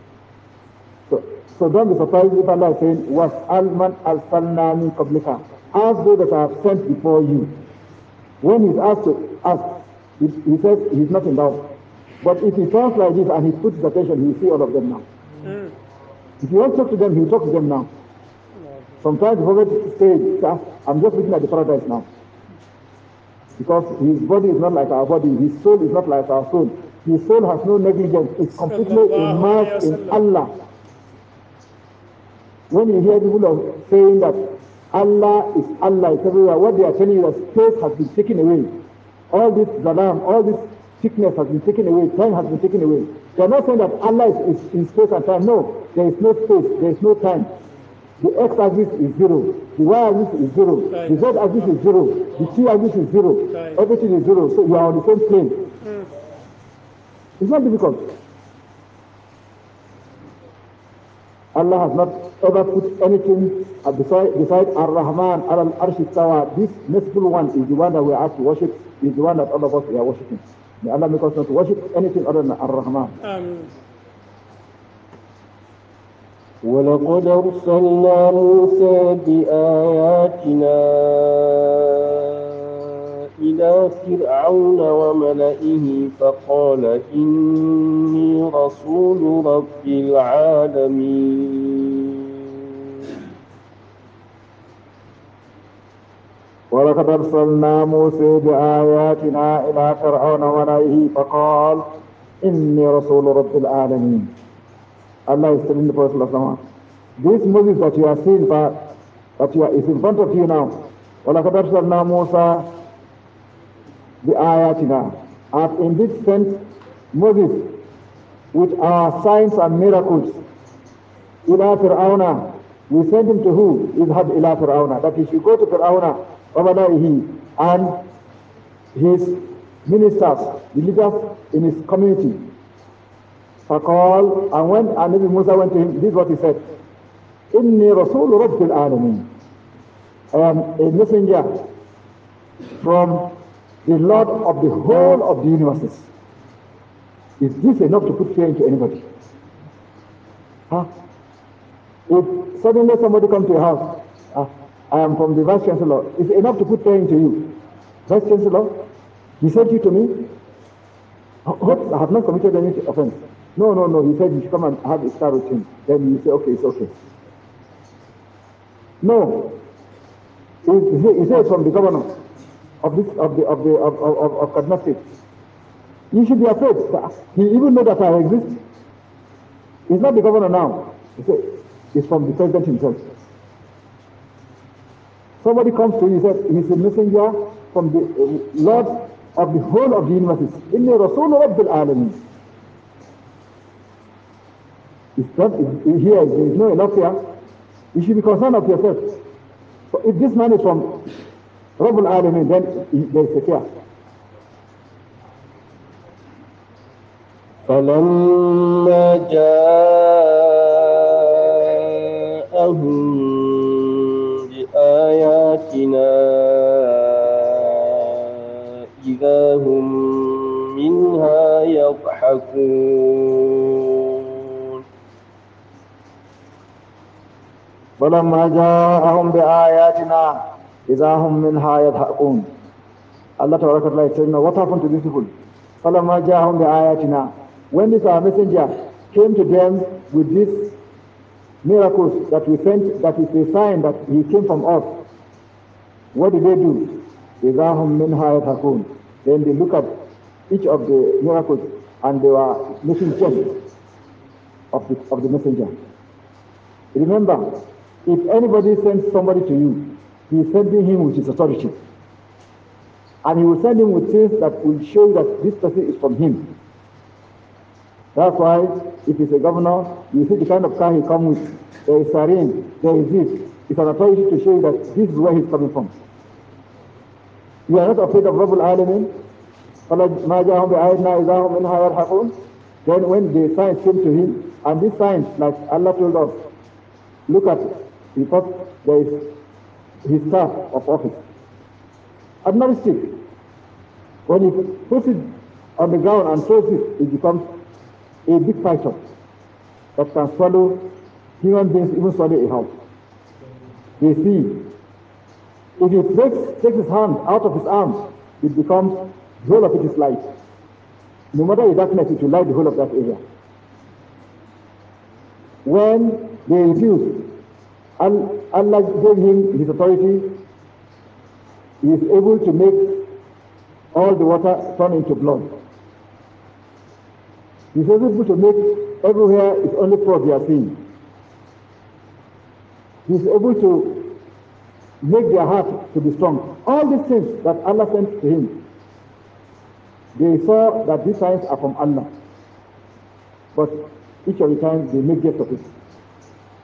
So, so don't be surprised if Allah is saying, وَاسْأَلْ مَنْ أَرْسَلْنَا مِنْ قَبْلِكَ. Ask those that I have sent before you. When he's asked to ask, he, he says he's not in doubt. But if he talks like this and he puts his attention, he will see all of them now. Mm. If you want to talk to them, he will talk to them now. Sometimes the Prophet says, I'm just looking at the paradise now. Because his body is not like our body, his soul is not like our soul. His soul has no negligence, it's completely immersed in Allah. When you hear people of saying that Allah is Allah, is everywhere, what they are telling you is space has been taken away. All this zalam, all this sickness has been taken away, time has been taken away. They are not saying that Allah is, is in space and time. No, there is no space, there is no time. The x-axis is zero, the y-axis is zero, Right. the z-axis is zero, the t-axis is zero, Right. everything is zero, so you are on the same plane. Mm. It's not difficult. Allah has not ever put anything beside, beside Ar-Rahman, Al-Arsh Istawa. This merciful one is the one that we are asked to worship, is the one that all of us we are worshiping. May Allah make us not to worship anything other than Ar-Rahman. Amen. ولقد أرسلنا موسى بآياتنا إلى فرعون وملئه فقال إني رسول رب العالمين ولقد أرسلنا موسى بآياتنا إلى فرعون وملئه فقال إني رسول رب العالمين. Allah is telling the Prophet ﷺ, this Moses that you are seeing, that you are, is in front of you now. وَلَقَدْ أَرْسَلْنَا مُوسَى بِآيَاتِنَا. And indeed sent Moses with our signs and miracles. إِلَى فِرْعَوْنَ. We sent him to who? إِذْهَبْ إِلَى فِرْعَوْنَ. That he should go to Fir'auna وَمَلَئِهِ and his ministers, the leaders in his community. فقال, and when Nabi Musa went to him, this is what he said: إِنِّي رَسُولُ رَبِّ الْعَالَمِينَ. I am a messenger from the Lord of the whole of the universes. Is this enough to put fear into anybody? Huh? If suddenly somebody comes to your house, uh, I am from the Vice Chancellor, is it enough to put fear into you? Vice Chancellor, he sent you to me? Hope I have not committed any offense. No, no, no. He said you should come and have a star with him. Then you say, okay, it's okay. No. He, he, he said from the governor of this of the of the of of, of Kaduna State. You should be afraid. He even know that I exist. He's not the governor now. He said it's from the president himself. Somebody comes to you, he said he's a messenger from the uh, Lord of the whole of the universes. Inni Rasul Rabbil Alamin. It's not it's, here, there is no enough here. You should be concerned of yourself. So if this man is from Rabbul Alamin, then there is a fear. فلما جاءهم بآياتنا إذا هم منها يضحكون فلما جاءهم بآياتنا إذا هم منها يضحكون. Allah Ta'ala is saying, what happened to these people? فلما جاءهم بآياتنا. When this our messenger came to them with these miracles that we sent, that is a sign that he came from us, what did they do? إِذَا هُمْ مِنْهَا يَضْحَكُونَ. Then they look at each of the miracles and they were making jest of the, of the messenger. Remember, if anybody sends somebody to you, he is sending him with his authority. And he will send him with things that will show that this person is from him. That's why, if he's a governor, you see the kind of car he comes with. There is siren, there is this. It's an authority to show you that this is where he's coming from. You are not afraid of Rabbul Alamin? Then when the signs came to him, and these signs, like Allah told us, look at it. He thought there is his staff of office. Ordinary stick. When he puts it on the ground and throws it, it becomes a big python that can swallow human beings, even swallow a house. They see. If he breaks, takes his hand out of his arm, it becomes, the whole of it is light. No matter the darkness, it will light the whole of that area. When they refused, Allah gave him his authority. He is able to make all the water turn into blood. He is able to make everywhere it's only fraud they are seeing. He is able to make their heart to be strong. All these things that Allah sent to him, they saw that these signs are from Allah. But each of the times they make jest of it.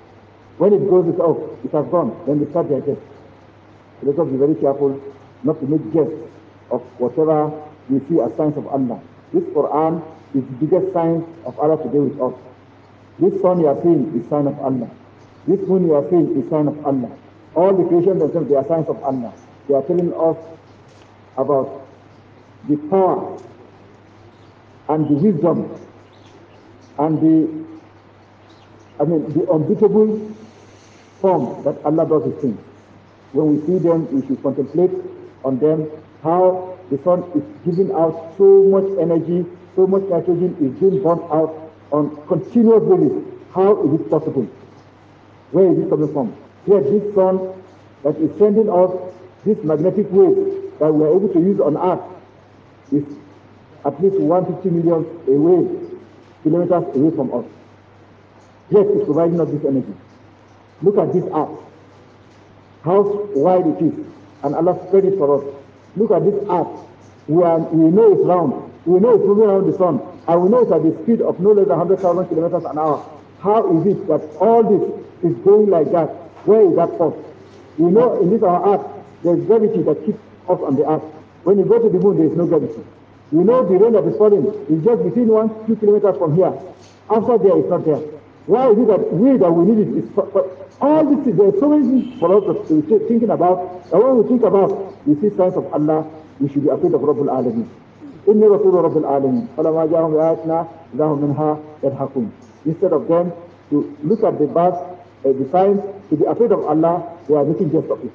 When it goes, it's off, it has gone, then they start their jest. Let us be very careful not to make jest of whatever we see as signs of Allah. This Quran is the biggest sign of Allah today with us. This sun you are seeing is sign of Allah. This moon you are seeing is sign of Allah. All the creation themselves, they are signs of Allah. They are telling us about the power and the wisdom and the, I mean, the unbeatable form that Allah does His things. When we see them, we should contemplate on them how the sun is giving out so much energy, so much nitrogen is being burnt out on continuous basis. How is it possible? Where is it coming from? Here, this sun that is sending us this magnetic wave that we are able to use on Earth is at least one hundred fifty million away, kilometers away from us. Yet it's providing us this energy. Look at this Earth, how wide it is, and Allah spread it for us. Look at this Earth. We, are, we know it's round. We know it's moving around the sun, and we know it's at the speed of no less than one hundred thousand kilometers an hour. How is it that all this is going like that? Where is that force? We know in this our Earth, there is gravity that keeps us on the Earth. When you go to the moon, there is no gravity. We know the rain that is falling is just between one, two kilometers from here. After there, it's not there. Why is it that we that we need it is for, for all this? There are so many things for us to be thinking about. And when we think about, we see signs of Allah, we should be afraid of Rabbul Alameen. إِنِّي رَسُولُ رَبِّ الْعَالَمِينَ فَلَمَا جَاءَهُمْ بِآيَاتِنَا إِذَا هُمْ مِنْهَا يَضْحَكُونَ. Instead of them to look at the verse, uh, the signs, to be afraid of Allah, they are making jest of it.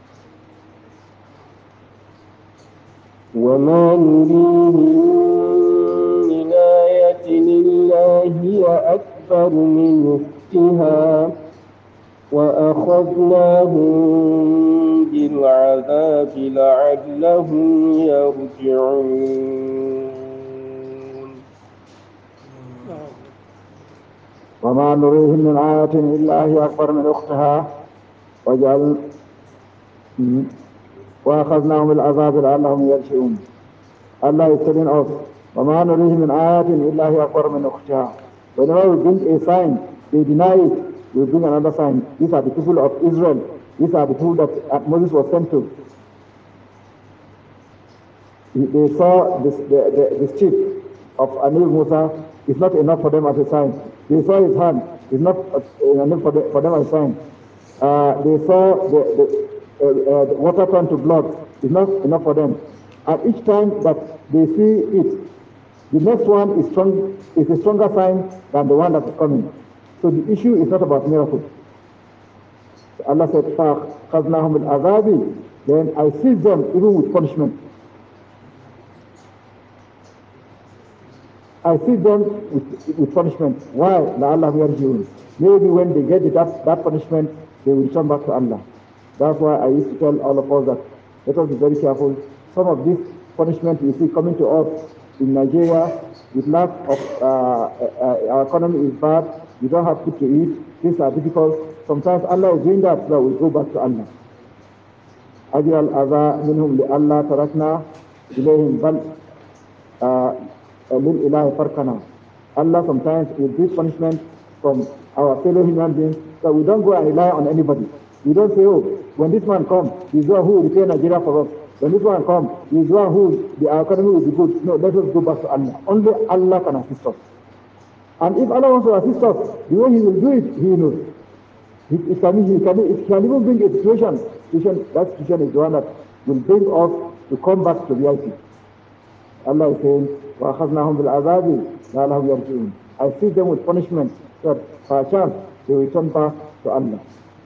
وما نريهم من آية إلا هي أكبر من أختها وأخذناهم بالعذاب لعلهم يرجعون. وما نريهم من آية إلا هي أكبر من أختها وجعل وأخذناهم بالعذاب لعلهم يرجعون. Allah is telling us, وما نريهم من آية إلا هي أكبر من أختها. Whenever we bring a sign, they deny it, we bring another sign. These are the people of Israel. These are the people that Moses was sent to. They saw this, the, the, the stick of Anil Musa. It's not enough for them as a sign. They saw his hand. It's not enough for, the, for them as a sign. Uh, they saw the, the, uh, uh, the water turn to blood. It's not enough for them. And each time that they see it, the next one is strong, is a stronger sign than the one that is coming. So the issue is not about miracles. Allah said, فَأَخَذْنَاهُمْ بِالْعَذَابِ. Then I seize them even with punishment. I seize them with, with punishment. Why? لَعَلَّهُمْ يَرْجِعُونَ. Maybe when they get that, that punishment, they will return back to Allah. That's why I used to tell all of us that let us be very careful. Some of this punishment you see coming to us in Nigeria with lack of, uh, uh, our economy is bad, we don't have food to eat, things are difficult. Sometimes Allah is doing that, so we go back to Allah. أَجْرَ الْأَذَى مِنْهُمْ لِأَلَّا تَرَكْنَا إِلَيْهِمْ بَلْ لِلْإِلَهِ فَرْكَنَا. Allah sometimes will bring punishment from our fellow human beings, so we don't go and rely on anybody. We don't say, oh, when this man comes, he's the one who will repair Nigeria for us. When this one comes, he's the one who, the, our economy will be good. No, let us go back to Allah. Only Allah can assist us. And if Allah wants to assist us, the way He will do it, He knows. It, it, can, he, can, it can even bring a situation, situation, that situation is the one that will bring us to come back to reality. Allah is saying, وَأَخَذْنَاهُمْ بِالْعَذَابِ لَعَلَّهُمْ يَرْجِعُونَ. I see them with punishment, so that by chance they will turn back to Allah.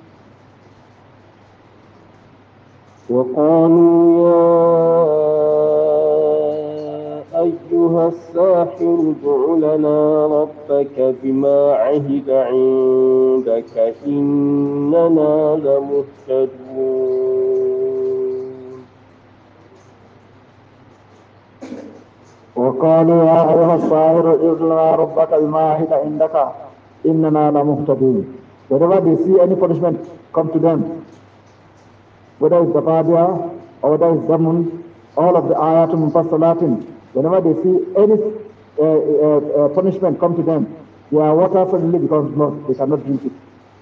وقالوا يا أيها الساحر ادع لنا ربك بما عهد عندك إننا لمهتدون. وقالوا يا أيها الساحر ادع لنا ربك بما عهد عندك إننا لمهتدون. Whenever they see any punishment come to them, whether it's the Fatiha or whether it's Damun, all of the Ayatul Mufassalatin, whenever they see any uh, uh, uh, punishment come to them, their water suddenly becomes blood, they cannot drink it.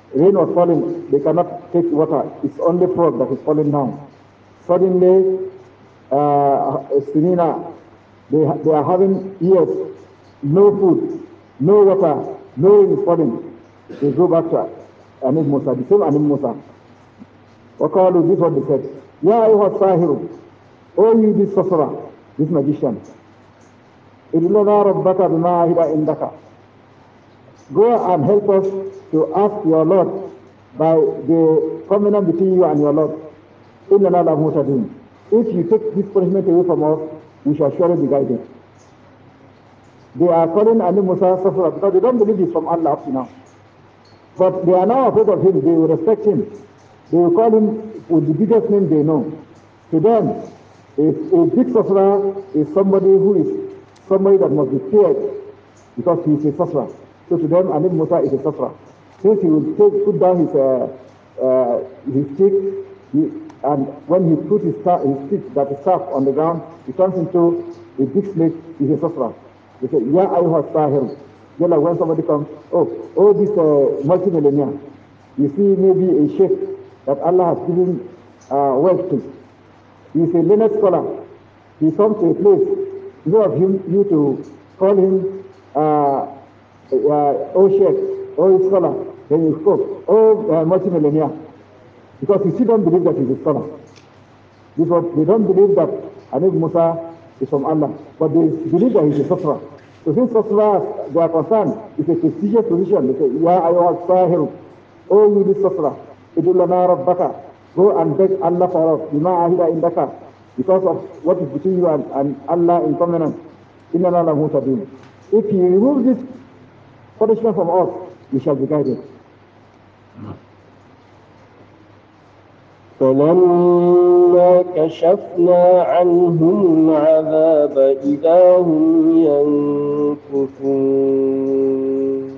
Rain was falling, they cannot take water. It's only frost that is falling down. Suddenly, uh, Sinina, they, they are having years, no food, no water, no rain is falling. They go back to Anib Musa, the same Anib Musa. Wakalu, this is what they said. Ya ayyuha sahiru, oh you this sorcerer, this magician. Idlana rabbaka bima ahida indaka. Go and help us to ask your Lord by the covenant between you and your Lord. Innana lahu mutadin. If you take this punishment away from us, we shall surely be guided. They are calling Ali Musa sorcerer because they don't believe it's from Allah up to now. But they are now afraid of him. They will respect him. They will call him with the biggest name they know. To them, a, a big sorcerer is somebody who is somebody that must be feared because he is a sorcerer. So to them, Ali Musa is a sorcerer. Since he will take, put down his uh, uh, his stick, he, and when he puts his, his stick that is sharp on the ground, he turns into a big snake. He's a sorcerer. They say, Ya ayyuha sahir. Just like when somebody comes, oh, oh, this uh, multi-millionaire. You see maybe a sheikh that Allah has given uh, wealth to. He's a learned scholar. He comes to a place, instead of him, you to call him, uh, uh, oh sheikh, oh scholar, then you spoke, oh uh, multi-millionaire. Because you still don't believe that he's a scholar. Because they don't believe that Anib Musa is from Allah, but they believe that he's a sorcerer. So since sorcerers, they are concerned, it's a prestigious position. They say, Ya ayyuha sahir, oh you this sorcerer, idulana rabbaka, go and beg Allah for us, bima ahida indaka, because of what is between you and, and Allah in covenant. Innana lahu mutadin. If you remove this punishment from us, we shall be guided. فلما كشفنا عنهم العذاب إذا هم ينكثون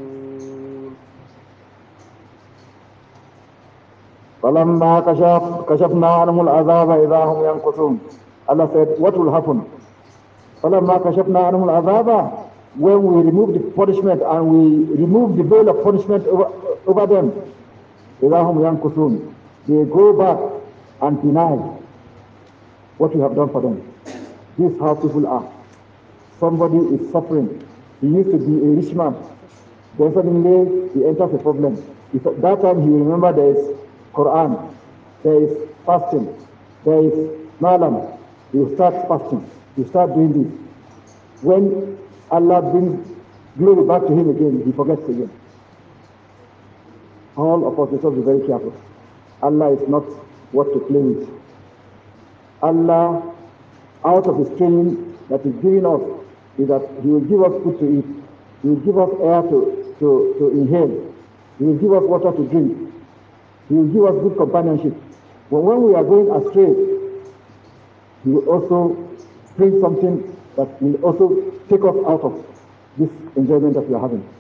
فلما كشف كشفنا عنهم العذاب إذا هم ينكثون. Allah said, what will happen? فلما كشفنا عنهم العذاب, when we remove the punishment and we remove the veil of punishment over, over them, إذا هم ينكثون, they go back and deny what we have done for them. This is how people are. Somebody is suffering. He used to be a rich man. Then suddenly he enters a problem. If at that time he will remember there is Quran, there is fasting, there is malam. He will start fasting. He will start doing this. When Allah brings glory back to him again, he forgets again. All of us must be very careful. Allah is not what to play with. Allah, out of His training that He's giving us, is that He will give us food to eat. He will give us air to, to, to inhale. He will give us water to drink. He will give us good companionship. But when we are going astray, He will also bring something that will also take us out of this enjoyment that we are having.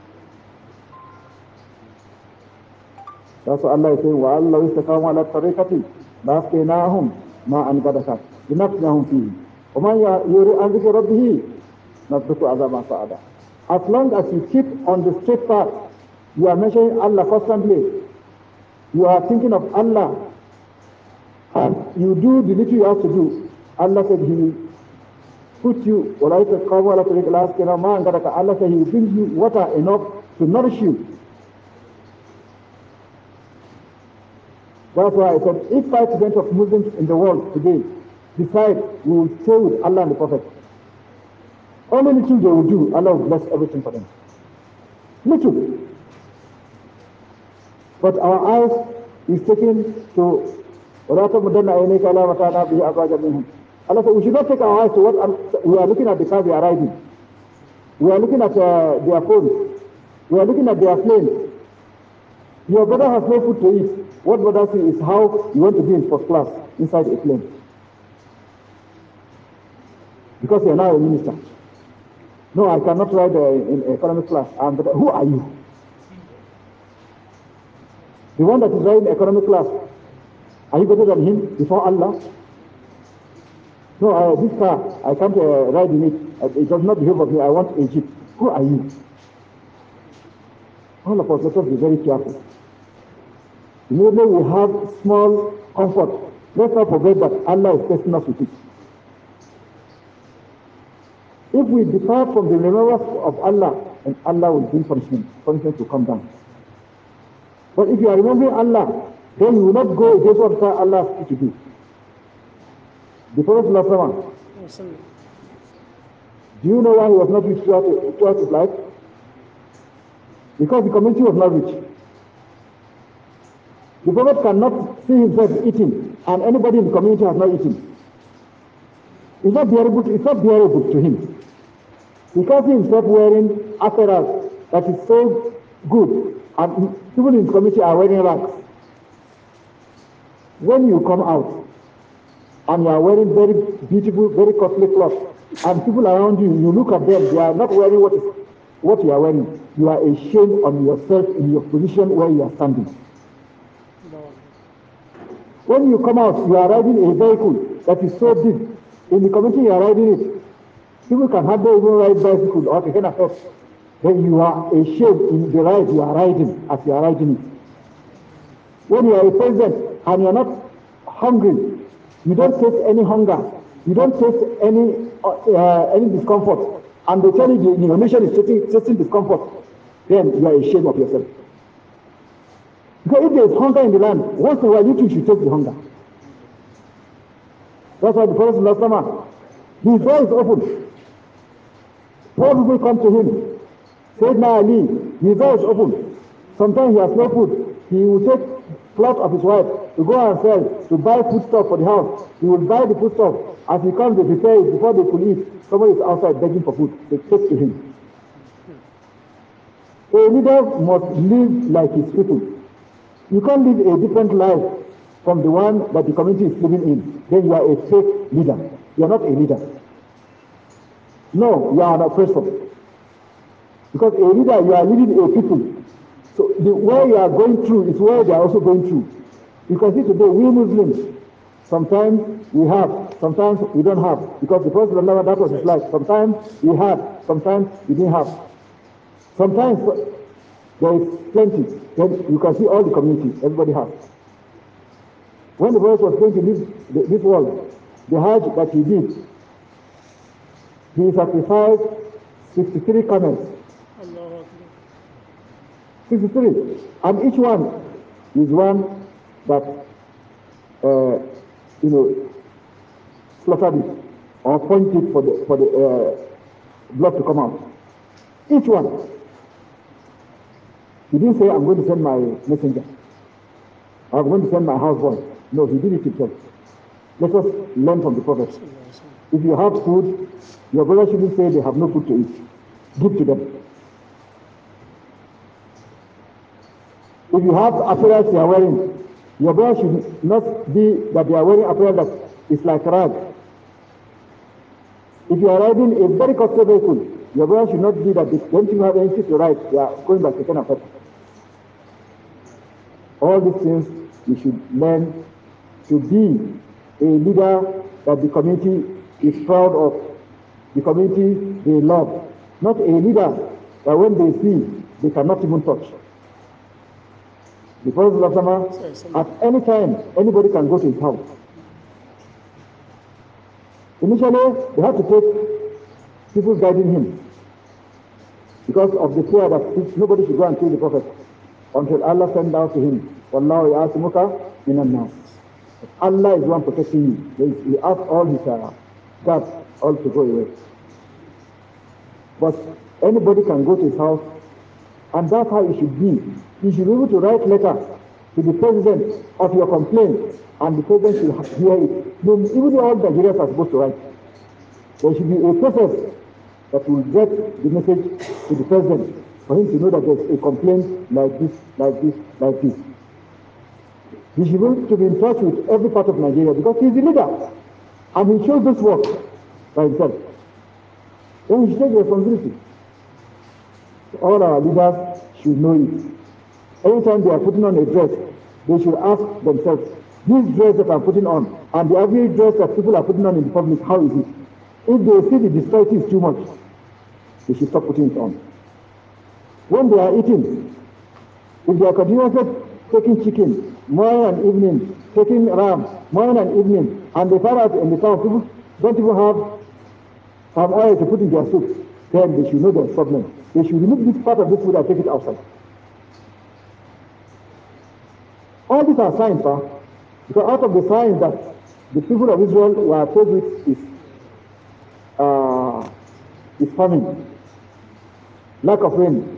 That's what Allah is saying, وَأَلَّهُ اسْتَقَامُوا عَلَى الطَّرِيقَةِ لَأَسْقَيْنَاهُمْ مَاءً غَدَقًا لِنَفْتِنَهُمْ فِيهِ وَمَنْ يُرِدْ عَنْ ذِكْرِ رَبِّهِ نَسْلُكْهُ عَذَابًا صَعَدًا. As long as you keep on the straight path, you are mentioning Allah constantly, you are thinking of Allah, and you do the little you have to do, Allah said He will put you, وَلَا يُسْتَقَامُوا عَلَى الطَّرِيقَةِ لَأَسْقَيْنَاهُمْ مَاءً غَدَقًا. Allah said He will bring you water enough to nourish you. That's why I said, if five percent of Muslims in the world today decide we will stay with Allah and the Prophet, only little they will do, Allah will bless everything for them. Little. But our eyes is taken to Allah said, we should not take our eyes to what we are looking at the car they are riding. We are looking at uh, their phones. We are looking at their planes. Your brother has no food to eat. What brother says is how you want to be in first class inside a plane. Because you are now a minister. No, I cannot ride uh, in economic class. Um, but who are you? The one that is riding economic class, are you better than him before Allah? No, uh, this car, I can't uh, ride in it. Uh, it does not behave of me. I want a jeep. Who are you? All of us, let us be very careful. Immediately we have small comfort. Let's not forget that Allah is testing us with it. If we depart from the remembrance of Allah, and Allah will bring punishment. Punishment will come down. But if you are remembering Allah, then you will not go against what Allah asks you to do. The Prophet ﷺ, do you know why he was not rich throughout, throughout his life? Because the community was not rich. The Prophet cannot see himself eating, and anybody in the community has not eaten. It's not bearable to, it's not bearable to him. He can't see himself wearing apparel that is so good, and people in the community are wearing rags. When you come out and you are wearing very beautiful, very costly clothes, and people around you, you look at them, they are not wearing what, is, what you are wearing. You are ashamed of yourself in your position where you are standing. When you come out, you are riding a vehicle that is so big. In the community, you are riding it. People can hardly even ride bicycle or can afford. Then you are ashamed in the ride you are riding as you are riding it. When you are a president and you are not hungry, you don't taste any hunger, you don't taste any uh, any discomfort, and they tell you the, your nation is tasting, tasting discomfort, then you are ashamed of yourself. Because if there is hunger in the land, once in a while you too should take the hunger. That's why the Prophet last summer, his door is open. Four people come to him. Sayyidina Ali, his door is open. Sometimes he has no food. He will take cloth of his wife to go and sell, to buy foodstuff for the house. He will buy the foodstuff. As he comes, they prepare it before they could eat. Somebody is outside begging for food. They take to him. A leader must live like his people. You can't live a different life from the one that the community is living in. Then you are a fake leader. You are not a leader. No, you are an oppressor. Because a leader, you are leading a people. So the way you are going through is where they are also going through. You can see today, we Muslims, sometimes we have, sometimes we don't have. Because the Prophet, that was his life. Sometimes we had, sometimes we didn't have. Sometimes there is plenty. Then you can see all the community, everybody has. When the Prophet was going to leave this world, the Hajj that he did, he sacrificed sixty-three camels. sixty-three. And each one is one that, uh, you know, slaughtered it or pointed for the, for the uh, blood to come out. Each one. He didn't say, I'm going to send my messenger. I'm going to send my houseboy. No, he did it himself. Let us learn from the Prophet. If you have food, your brother shouldn't say they have no food to eat. Give to them. If you have apparel you are wearing, your brother should not be that they are wearing apparel that is like rag. If you are riding a very costly vehicle, your brother should not be that they don't even have anything to ride. They are going by second effect. All these things we should learn to be a leader that the community is proud of, the community they love. Not a leader that when they see, they cannot even touch. The Prophet, at any time, anybody can go to his house. Initially, they had to take people guiding him because of the fear that nobody should go and kill the Prophet until Allah sent down to him, Wallahu ya'asimuka minan nas. Allah is the one protecting you. He asked all his uh, guards all to go away. But anybody can go to his house, and that's how it should be. You should be able to write letter to the president of your complaint, and the president should hear it. No, even all the Nigerians are supposed to write. There should be a process that will get the message to the president for him to know that there's a complaint like this, like this, like this. He should be able to be in touch with every part of Nigeria because he's the leader, and he shows this work by himself. Then he should take responsibility. All our leaders should know it. Anytime they are putting on a dress, they should ask themselves, this dress that I'm putting on, and the average dress that people are putting on in the public, how is it? If they see the disparity is too much, they should stop putting it on. When they are eating, if they are continuously taking chicken morning and evening, taking ram, morning and evening, and they find out in the town people don't even have palm oil to put in their soup, then they should know there's problem. They should remove this part of this food and take it outside. All these are signs, sir, because out of the signs that the people of Israel were faced with is, uh, is famine, lack of rain.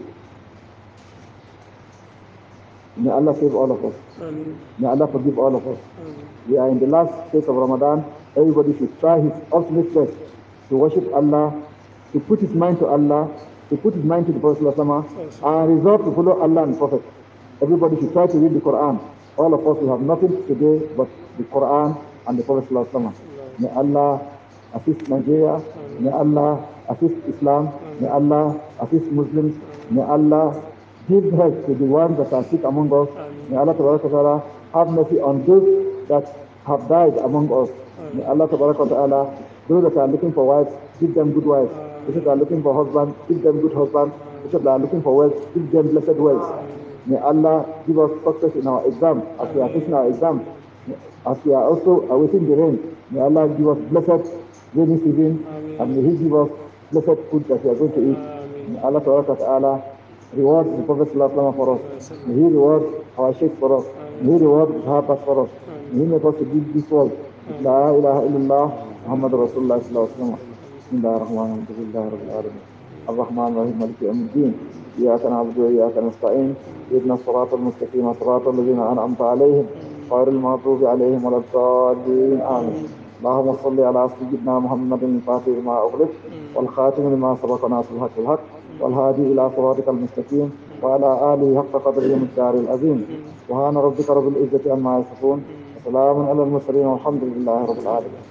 May Allah save all of us. Amen. May Allah forgive all of us. Amen. We are in the last phase of Ramadan. Everybody should try his ultimate best to worship Allah, to put his mind to Allah, to put his mind to the Prophet ﷺ, and resolve to follow Allah and Prophet. Everybody should try to read the Quran. All of us will have nothing today but the Quran and the Prophet ﷺ. May Allah assist Nigeria. May Allah assist Islam. May Allah assist Muslims. May Allah give help to the ones that are sick among us. May Allah Ta'ala have mercy on those that have died among us. May Allah Ta'ala, those that are looking for wives, give them good wives. Those that are looking for husbands, give them good husbands. Those that are looking for wealth, give them blessed wealth. May Allah give us success in our exam as we are facing our exam. As we are also awaiting the rain, may Allah give us blessed rainy season, and may He give us blessed food that we are going to eat. May Allah Ta'ala reward the Prophet ﷺ for us. May He reward our Sheikh for us. May He reward the Sahabas for us. May He make us to give this world. La ilaha illallah Muhammad Rasulullah sallallahu alaihi wasallam. Bismillahir Rahmanir Rahim. Alhamdulillahi Rabbil Alamin. Ar-Rahman Ar-Rahim Maliki Yawmiddin. إياك نعبد وإياك نستعين اهدنا الصراط المستقيم صراط الذين أنعمت عليهم غير المغضوب عليهم ولا الضالين آمين. اللهم صل على سيدنا محمد الفاتح لما أغلق والخاتم لما سبق ناصر الحق بالحق والهادي إلى صراطك المستقيم وعلى آله حق قدره ومقداره العظيم. سبحان ربك رب العزة عما يصفون وسلام على المرسلين والحمد لله رب العالمين.